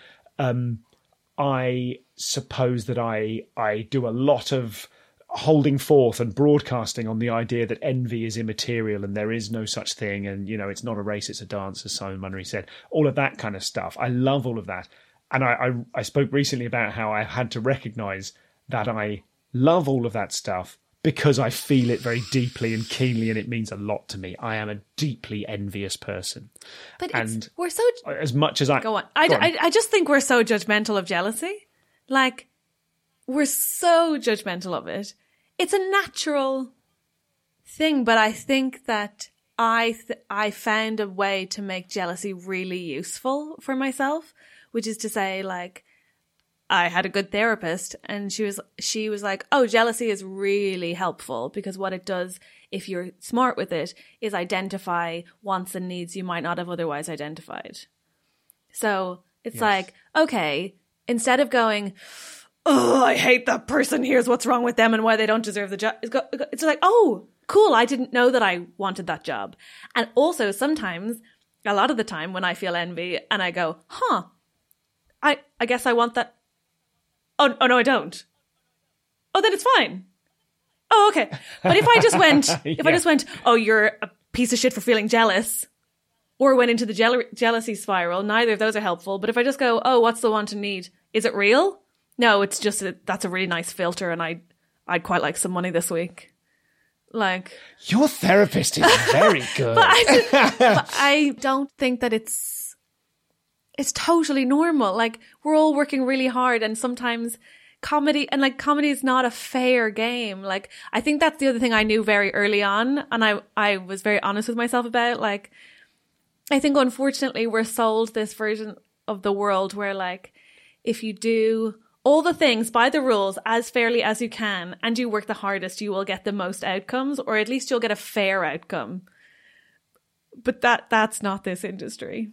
I suppose that I do a lot of holding forth and broadcasting on the idea that envy is immaterial and there is no such thing, and it's not a race, it's a dance, as Simon Munnery said. All of that kind of stuff. I love all of that. And I spoke recently about how I had to recognise that I love all of that stuff because I feel it very deeply and keenly, and it means a lot to me. I am a deeply envious person. But we're so... As much as I... Go on. I just think we're so judgmental of jealousy. Like, we're so judgmental of it. It's a natural thing, but I think that I found a way to make jealousy really useful for myself, which is to say, like, I had a good therapist and she was like, oh, jealousy is really helpful because what it does, if you're smart with it, is identify wants and needs you might not have otherwise identified. So it's like, okay, instead of going, oh, I hate that person, here's what's wrong with them and why they don't deserve the job. It's like, oh, cool, I didn't know that I wanted that job. And also sometimes, a lot of the time when I feel envy and I go, I guess I want that. Oh, no, I don't. Oh, then it's fine. Oh, okay. But if I just went, I just went, oh, you're a piece of shit for feeling jealous, or went into the jealousy spiral, neither of those are helpful. But if I just go, oh, what's the want and need? Is it real? No, it's just that's a really nice filter, and I'd quite like some money this week. Like, your therapist is very good. but I don't think that it's totally normal. Like, we're all working really hard, and sometimes comedy is not a fair game. Like, I think that's the other thing I knew very early on, and I was very honest with myself about. Like, I think unfortunately we're sold this version of the world where, like, if you do all the things by the rules as fairly as you can and you work the hardest, you will get the most outcomes, or at least you'll get a fair outcome. But that's not this industry.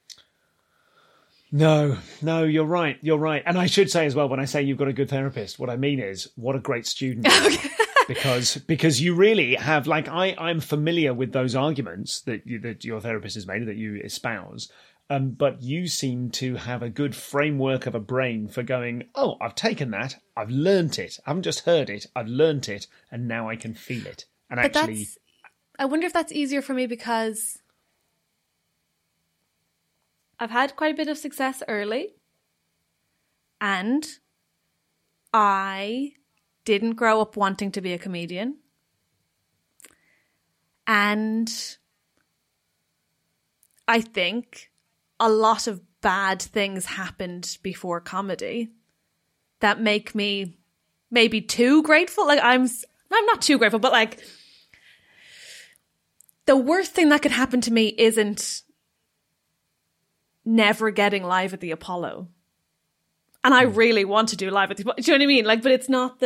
No, you're right. And I should say as well, when I say you've got a good therapist, what I mean is, what a great student. because you really have, like, I'm familiar with those arguments that your therapist has made, that you espouse. But you seem to have a good framework of a brain for going, oh, I've taken that, I've learnt it. I haven't just heard it, I've learnt it, and now I can feel it. And but actually, I wonder if that's easier for me because I've had quite a bit of success early, and I didn't grow up wanting to be a comedian. And I think a lot of bad things happened before comedy that make me maybe too grateful. Like, I'm not too grateful, but, like, the worst thing that could happen to me isn't never getting live at the Apollo. And I really want to do live at the Apollo. Do you know what I mean? Like, but it's not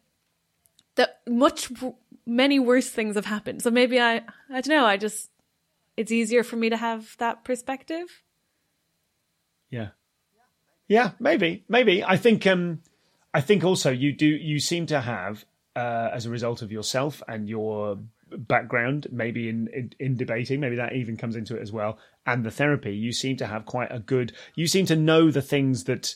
many worse things have happened. So maybe I don't know, it's easier for me to have that perspective. Yeah. Yeah, maybe. I think also you seem to have, as a result of yourself and your background, maybe in debating, maybe that even comes into it as well, and the therapy, you seem to have you seem to know the things that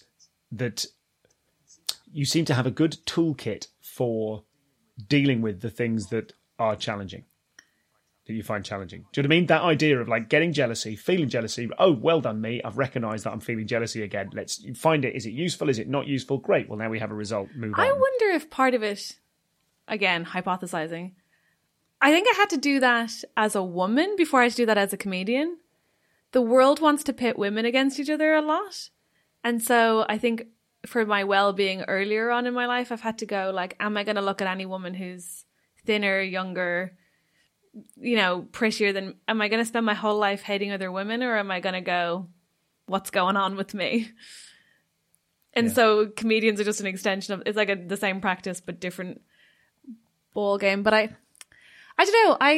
you seem to have a good toolkit for dealing with the things that are challenging, that you find challenging. Do you know what I mean? That idea of like getting jealousy, feeling jealousy. Oh, well done me. I've recognised that I'm feeling jealousy again. Let's find it. Is it useful? Is it not useful? Great. Well, now we have a result. Move on. I wonder if part of it, again, hypothesizing, I think I had to do that as a woman before I had to do that as a comedian. The world wants to pit women against each other a lot. And so I think for my well-being earlier on in my life, I've had to go like, am I going to look at any woman who's thinner, younger, prettier than, am I going to spend my whole life hating other women, or am I going to go, what's going on with me? And so comedians are just an extension of, it's like the same practice, but different ball game. But I don't know.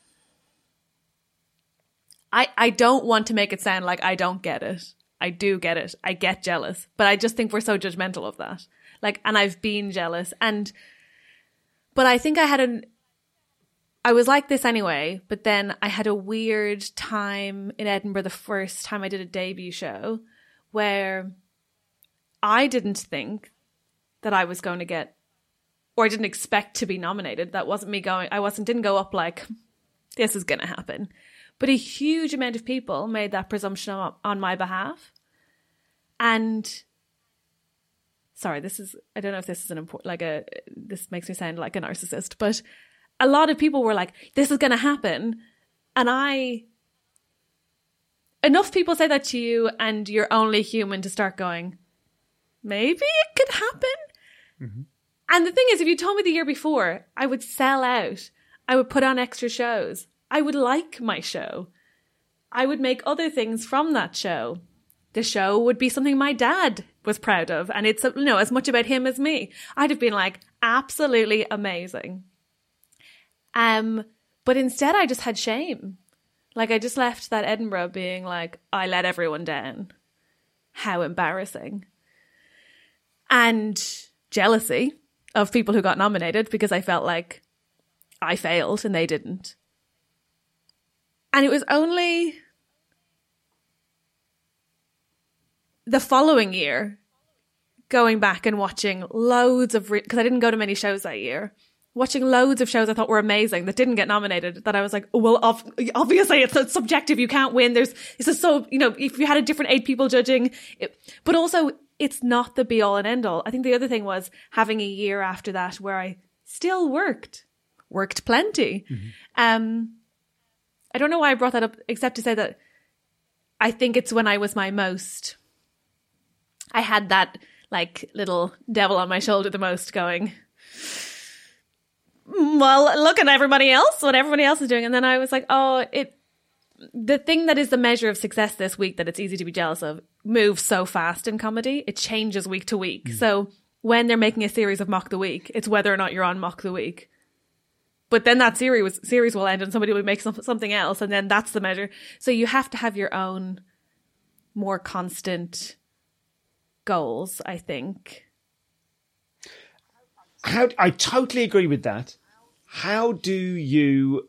I don't want to make it sound like I don't get it. I do get it. I get jealous. But I just think we're so judgmental of that. Like, and I've been jealous. But I think I was like this anyway, but then I had a weird time in Edinburgh the first time I did a debut show where I didn't think that I was going to get, or I didn't expect to be nominated. That wasn't me going, didn't go up like, this is going to happen. But a huge amount of people made that presumption on my behalf. And sorry, I don't know if this is this makes me sound like a narcissist, but a lot of people were like, this is going to happen. And enough people say that to you and you're only human to start going, maybe it could happen. Mm-hmm. And the thing is, if you told me the year before, I would sell out. I would put on extra shows. I would like my show. I would make other things from that show. The show would be something my dad was proud of. And it's, as much about him as me. I'd have been like, absolutely amazing. But instead I just had shame. Like I just left that Edinburgh being like, I let everyone down. How embarrassing. And jealousy of people who got nominated because I felt like I failed and they didn't. And it was only the following year, going back and watching loads of, because I didn't go to many shows that year, watching loads of shows I thought were amazing that didn't get nominated, that I was like, oh, well, obviously it's subjective. You can't win. If you had a different 8 people judging, but also it's not the be all and end all. I think the other thing was having a year after that where I still worked plenty. Mm-hmm. I don't know why I brought that up, except to say that I think it's when I was I had that like little devil on my shoulder the most going, well, look at everybody else, what everybody else is doing. And then I was like, the thing that is the measure of success this week that it's easy to be jealous of moves so fast in comedy. It changes week to week. Mm. So when they're making a series of Mock the Week, it's whether or not you're on Mock the Week. But then that series will end and somebody will make something else, and then that's the measure. So you have to have your own more constant goals, I think. I totally agree with that. How would you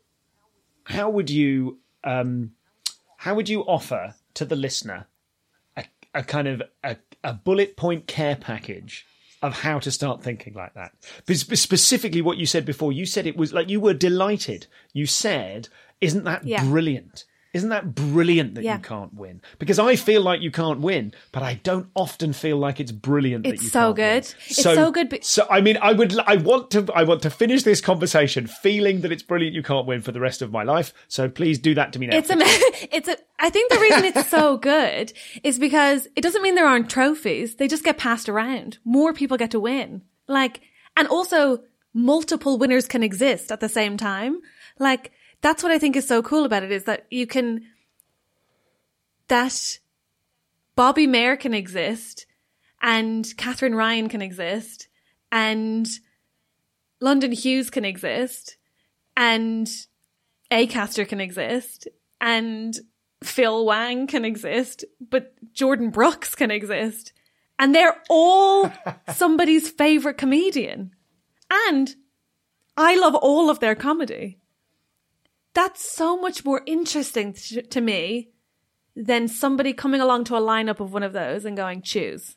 offer to the listener a kind of a bullet point care package of how to start thinking like that? Specifically what you said before, you said it was like you were delighted. You said, isn't that brilliant? Isn't that brilliant that you can't win? Because I feel like you can't win, but I don't often feel like it's brilliant that you can't win. It's so good. So I mean, I want to finish this conversation feeling that it's brilliant you can't win for the rest of my life. So please do that to me now. I think the reason it's so good is because it doesn't mean there aren't trophies. They just get passed around. More people get to win. And also multiple winners can exist at the same time. That's what I think is so cool about it, is that Bobby Mayer can exist, and Catherine Ryan can exist, and London Hughes can exist, and Acaster can exist, and Phil Wang can exist, but Jordan Brooks can exist. And they're all somebody's favourite comedian. And I love all of their comedy. That's so much more interesting to me than somebody coming along to a lineup of one of those and going, choose.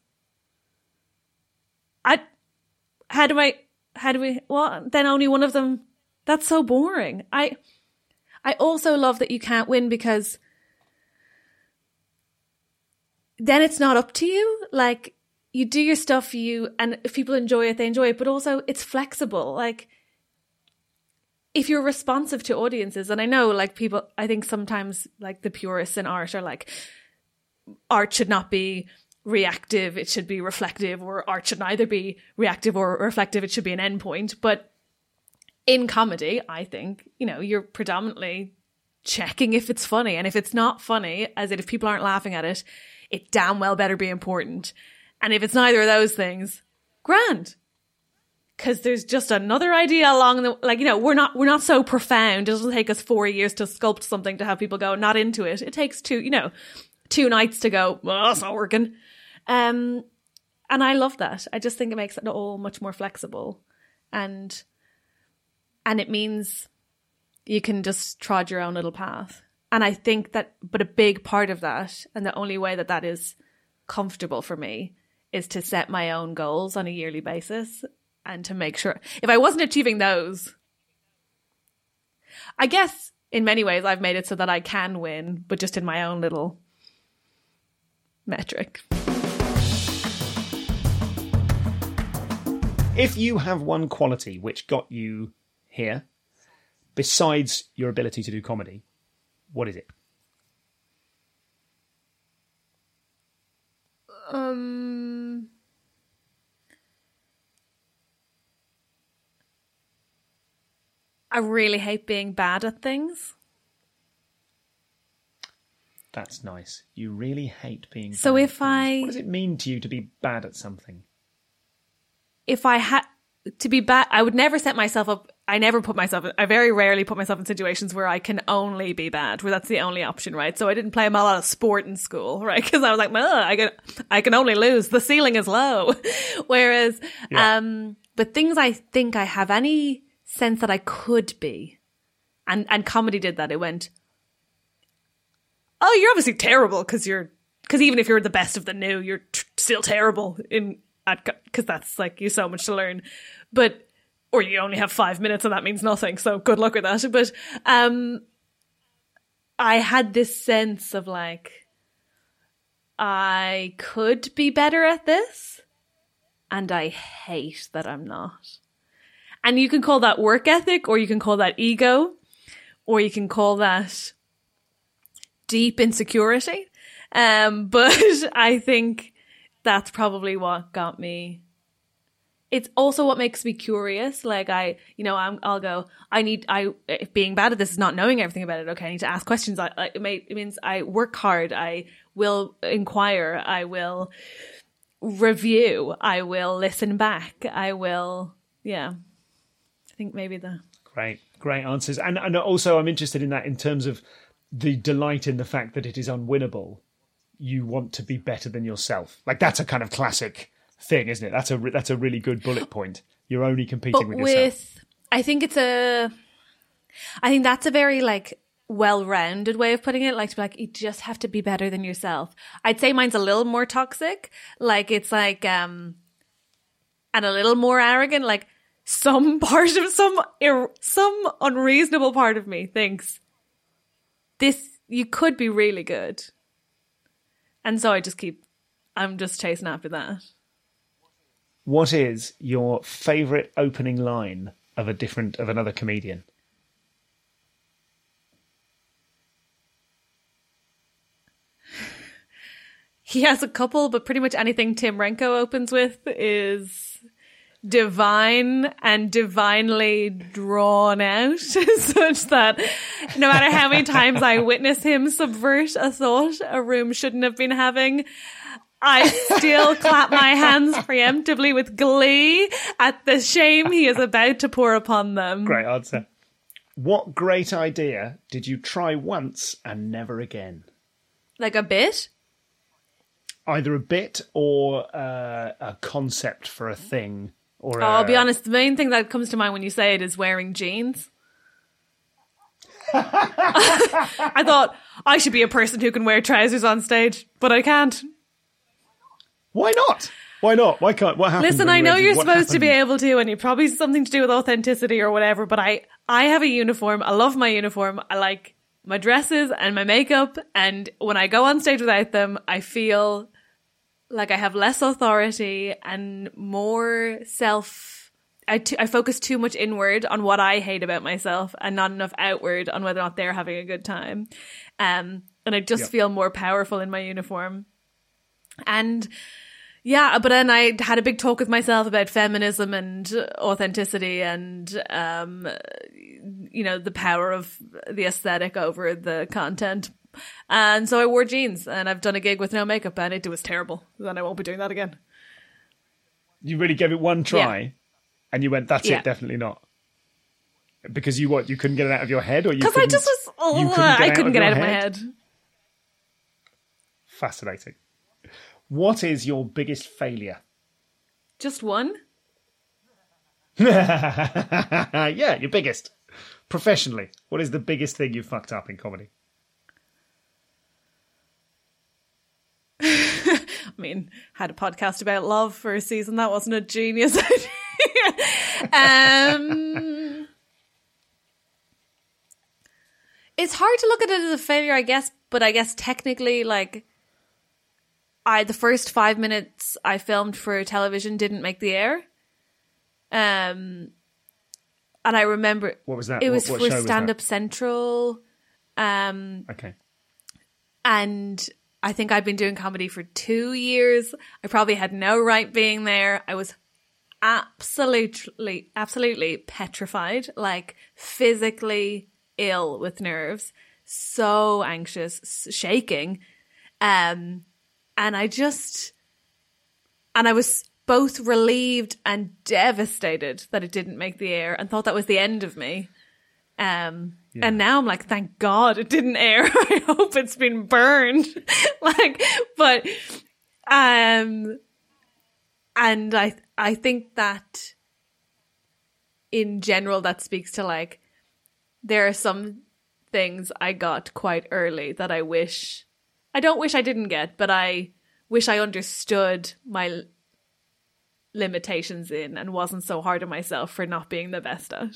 Then only one of them. That's so boring. I also love that you can't win because then it's not up to you. Like, you do your stuff, and if people enjoy it, they enjoy it, but also it's flexible. Like, if you're responsive to audiences, and I know, like, people, I think sometimes, like, the purists in art are like, art should not be reactive, it should be reflective, or art should neither be reactive or reflective, it should be an endpoint. But in comedy, I think, you're predominantly checking if it's funny. And if it's not funny, as in if people aren't laughing at it, it damn well better be important. And if it's neither of those things, grand. Because there's just another idea along the, we're not so profound. It doesn't take us 4 years to sculpt something to have people go, not into it. It takes 2 nights to go, well, that's not working. And I love that. I just think it makes it all much more flexible. And it means you can just trod your own little path. And I think that, but a big part of that, and the only way that is comfortable for me, is to set my own goals on a yearly basis and to make sure, if I wasn't achieving those, I guess in many ways I've made it so that I can win, but just in my own little metric. If you have one quality which got you here, besides your ability to do comedy, what is it? I really hate being bad at things. That's nice. You really hate being so bad if I... What does it mean to you to be bad at something? If I had to be bad, I would never set myself up. I very rarely put myself in situations where I can only be bad, where that's the only option, right? So I didn't play a lot of sport in school, right? Because I was like, I can only lose. The ceiling is low. Whereas, but things I think I have any sense that I could be, and comedy did that. It went, oh, you're obviously terrible because even if you're the best of the new, you're still terrible because that's like you so much to learn, or you only have 5 minutes and that means nothing. So good luck with that. But I had this sense of like, I could be better at this, and I hate that I'm not. And you can call that work ethic, or you can call that ego, or you can call that deep insecurity. But I think that's probably what got me. It's also what makes me curious. Like I'll go, being bad at this is not knowing everything about it. Okay, I need to ask questions. It means I work hard. I will inquire. I will review. I will listen back. I will, I think maybe Great answers. And also I'm interested in that in terms of the delight in the fact that it is unwinnable. You want to be better than yourself. Like that's a kind of classic thing, isn't it? That's a really good bullet point. You're only competing with yourself. I think that's a very like well-rounded way of putting it. Like to be like, you just have to be better than yourself. I'd say mine's a little more toxic. Like it's like and a little more arrogant. Like some unreasonable part of me thinks this, you could be really good. And so I'm just chasing after that. What is your favourite opening line of another comedian? He has a couple, but pretty much anything Tim Renko opens with divine and divinely drawn out such that no matter how many times I witness him subvert a thought a room shouldn't have been having, I still clap my hands preemptively with glee at the shame he is about to pour upon them. Great answer. What great idea did you try once and never again? Like a bit? Either a bit or a concept for a thing. Or I'll be honest, the main thing that comes to mind when you say it is wearing jeans. I thought I should be a person who can wear trousers on stage, but I can't. Why not? Why not? Why can't? What happened? Listen, I know you're supposed to be able to, and you probably something to do with authenticity or whatever, but I have a uniform. I love my uniform. I like my dresses and my makeup, and when I go on stage without them, I feel like I have less authority and more I focus too much inward on what I hate about myself and not enough outward on whether or not they're having a good time. And I just feel more powerful in my uniform. And yeah, but then I had a big talk with myself about feminism and authenticity and, the power of the aesthetic over the content. And so I wore jeans and I've done a gig with no makeup and it was terrible. Then I won't be doing that again. You really gave it one try and you went, that's it, definitely not. Because you couldn't get it out of your head? Because I just was, I couldn't get out of my head. Fascinating. What is your biggest failure? Just one? Yeah, your biggest. Professionally, what is the biggest thing you fucked up in comedy? I mean, had a podcast about love for a season. That wasn't a genius idea. It's hard to look at it as a failure, I guess, but I guess technically, like, the first 5 minutes I filmed for television didn't make the air. And I remember... What was that? It was what for show Stand was Up Central. Okay. And I think I'd been doing comedy for 2 years. I probably had no right being there. I was absolutely petrified, like physically ill with nerves, so anxious, shaking. And I was both relieved and devastated that it didn't make the air and thought that was the end of me. And now I'm like, thank God it didn't air. I hope it's been burned. And I think that in general that speaks to, like, there are some things I got quite early that I don't wish I didn't get, but I wish I understood my limitations in and wasn't so hard on myself for not being the best at.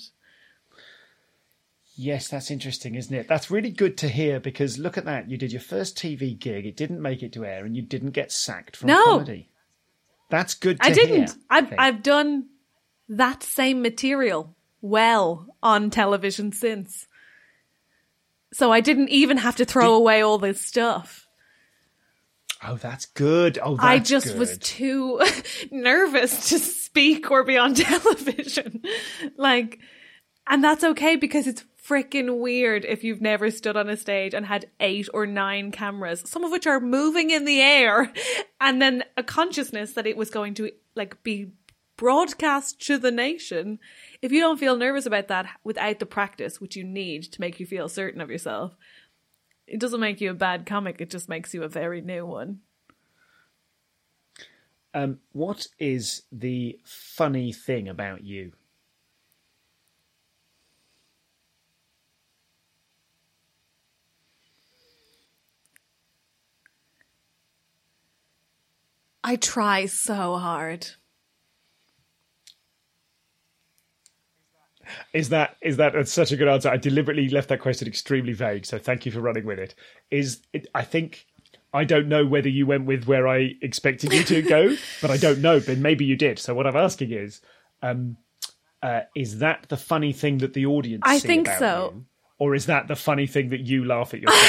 Yes, that's interesting, isn't it? That's really good to hear, because look at that. You did your first TV gig, it didn't make it to air, and you didn't get sacked from comedy. That's good to hear. I didn't. I've done that same material well on television since. So I didn't even have to throw away all this stuff. Oh, that's good. I just was too nervous to speak or be on television. And that's okay, because it's freaking weird if you've never stood on a stage and had 8 or 9 cameras, some of which are moving in the air, and then a consciousness that it was going to, like, be broadcast to the nation. If you don't feel nervous about that without the practice, which you need to make you feel certain of yourself, it doesn't make you a bad comic. It just makes you a very new one. What is the funny thing about you? I try so hard. Is that such a good answer? I deliberately left that question extremely vague, so thank you for running with it. I think, I don't know whether you went with where I expected you to go, but I don't know, but maybe you did. So what I'm asking is that the funny thing that the audience I see think about so. you? Or is that the funny thing that you laugh at yourself?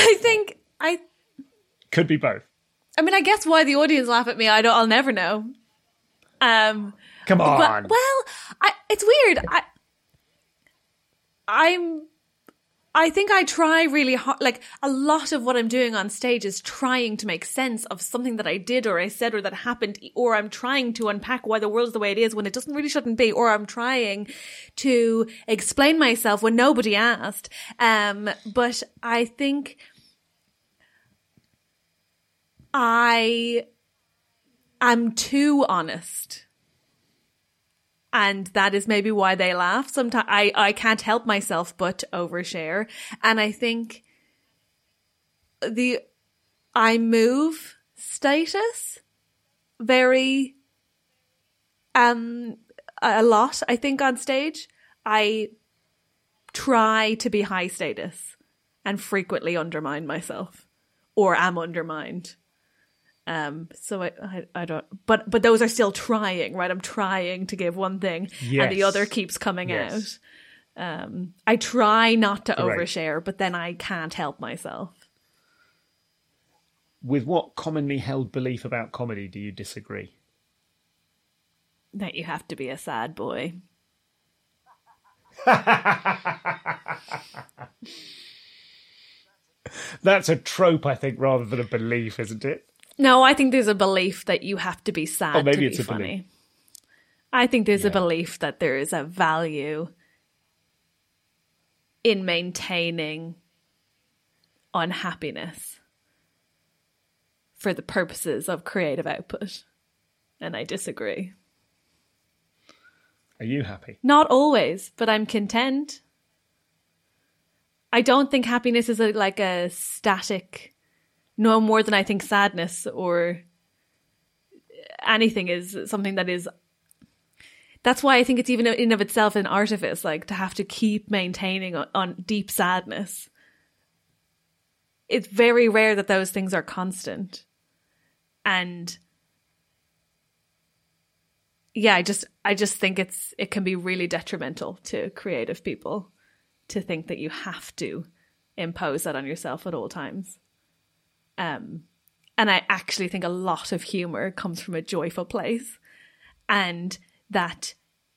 Could be both. I mean, I guess why the audience laugh at me, I'll never know. Come on. But, well, it's weird. I think I try really hard. Like, a lot of what I'm doing on stage is trying to make sense of something that I did or I said or that happened, or I'm trying to unpack why the world is the way it is when it shouldn't be, or I'm trying to explain myself when nobody asked. But I think I am too honest. And that is maybe why they laugh. Sometimes I can't help myself but overshare. And I think I move status very a lot, I think, on stage. I try to be high status and frequently undermine myself, or am undermined. So I don't, but those are still trying, right? I'm trying to give one thing and the other keeps coming out. I try not to overshare, but then I can't help myself. With what commonly held belief about comedy do you disagree? That you have to be a sad boy. That's a trope, I think, rather than a belief, isn't it? No, I think there's a belief that you have to be sad to be funny. Belief. I think there's a belief that there is a value in maintaining unhappiness for the purposes of creative output. And I disagree. Are you happy? Not always, but I'm content. I don't think happiness is like a static... No more than I think sadness or anything is something that is... That's why I think it's even in of itself an artifice, like to have to keep maintaining on deep sadness. It's very rare that those things are constant. And yeah, I just think it can be really detrimental to creative people to think that you have to impose that on yourself at all times. And I actually think a lot of humor comes from a joyful place, and that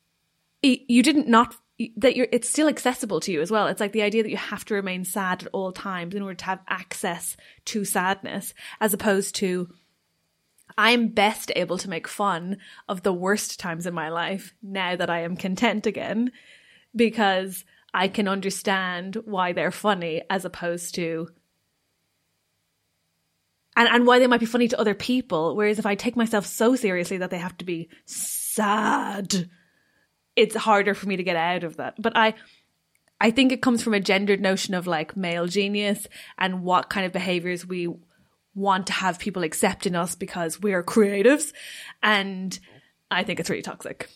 it's still accessible to you as well. It's like the idea that you have to remain sad at all times in order to have access to sadness, as opposed to I'm best able to make fun of the worst times in my life now that I am content again, because I can understand why they're funny, as opposed to and why they might be funny to other people. Whereas if I take myself so seriously that they have to be sad, it's harder for me to get out of that. But I think it comes from a gendered notion of like male genius and what kind of behaviors we want to have people accept in us because we're creatives. And I think it's really toxic.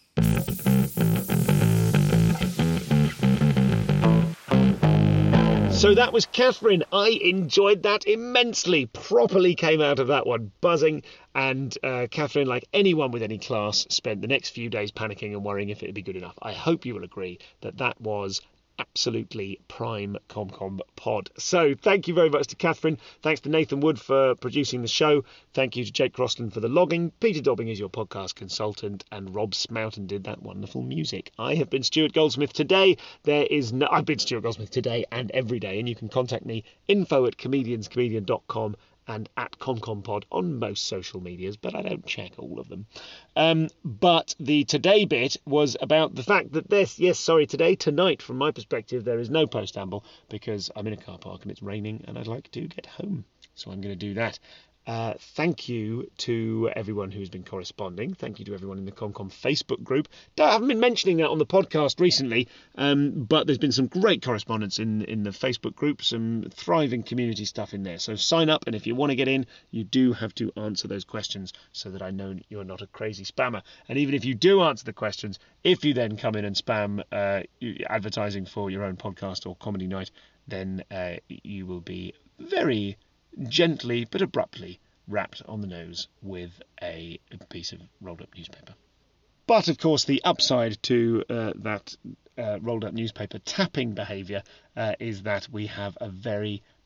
So that was Catherine. I enjoyed that immensely. Properly came out of that one buzzing. And Catherine, like anyone with any class, spent the next few days panicking and worrying if it would be good enough. I hope you will agree that that was absolutely prime ComCom pod. So thank you very much to Catherine. Thanks to Nathan Wood for producing the show. Thank you to Jake Crosland for the logging. Peter Dobbing is your podcast consultant, and Rob Smoughton did that wonderful music. I have been Stuart Goldsmith today. I've been Stuart Goldsmith today and every day, and you can contact me info@comedianscomedian.com and at ComComPod on most social medias, but I don't check all of them. But the today bit was about the fact that tonight, from my perspective, there is no postamble because I'm in a car park and it's raining and I'd like to get home. So I'm going to do that. Thank you to everyone who's been corresponding. Thank you to everyone in the ComCom Facebook group. I haven't been mentioning that on the podcast recently, but there's been some great correspondence in the Facebook group, some thriving community stuff in there. So sign up, and if you want to get in, you do have to answer those questions so that I know you're not a crazy spammer. And even if you do answer the questions, if you then come in and spam advertising for your own podcast or comedy night, then you will be very gently but abruptly wrapped on the nose with a piece of rolled up newspaper. But of course the upside to that rolled up newspaper tapping behaviour is that we have a very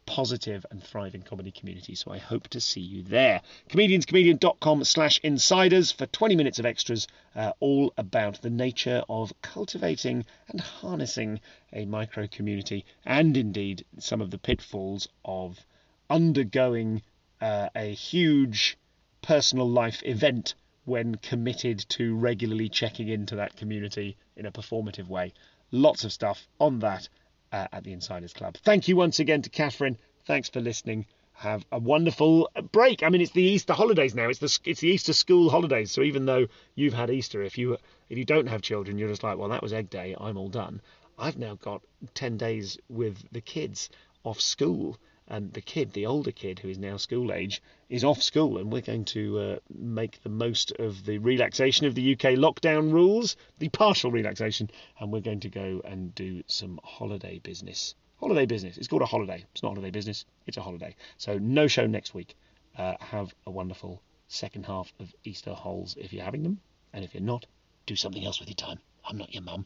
positive and thriving comedy community. So I hope to see you there. comedianscomedian.com/insiders for 20 minutes of extras, all about the nature of cultivating and harnessing a micro community, and indeed some of the pitfalls of undergoing a huge personal life event when committed to regularly checking into that community in a performative way. Lots of stuff on that at the Insiders Club. Thank you once again to Catherine. Thanks for listening. Have a wonderful break. I mean, it's the Easter holidays now. It's the Easter school holidays. So even though you've had Easter, if you don't have children, you're just like, well, that was Egg Day. I'm all done. I've now got 10 days with the kids off school. And the older kid, who is now school age, is off school, and we're going to make the most of the relaxation of the UK lockdown rules, the partial relaxation, and we're going to go and do some holiday business. Holiday business. It's called a holiday. It's not holiday business. It's a holiday. So no show next week. Have a wonderful second half of Easter holes if you're having them, and if you're not, do something else with your time. I'm not your mum.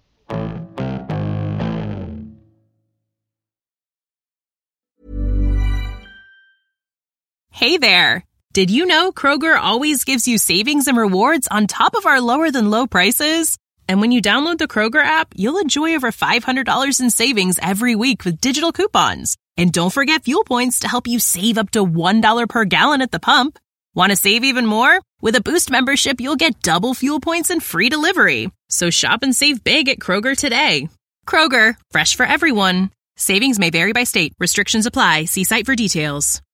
Hey there! Did you know Kroger always gives you savings and rewards on top of our lower-than-low prices? And when you download the Kroger app, you'll enjoy over $500 in savings every week with digital coupons. And don't forget fuel points to help you save up to $1 per gallon at the pump. Want to save even more? With a Boost membership, you'll get double fuel points and free delivery. So shop and save big at Kroger today. Kroger, fresh for everyone. Savings may vary by state. Restrictions apply. See site for details.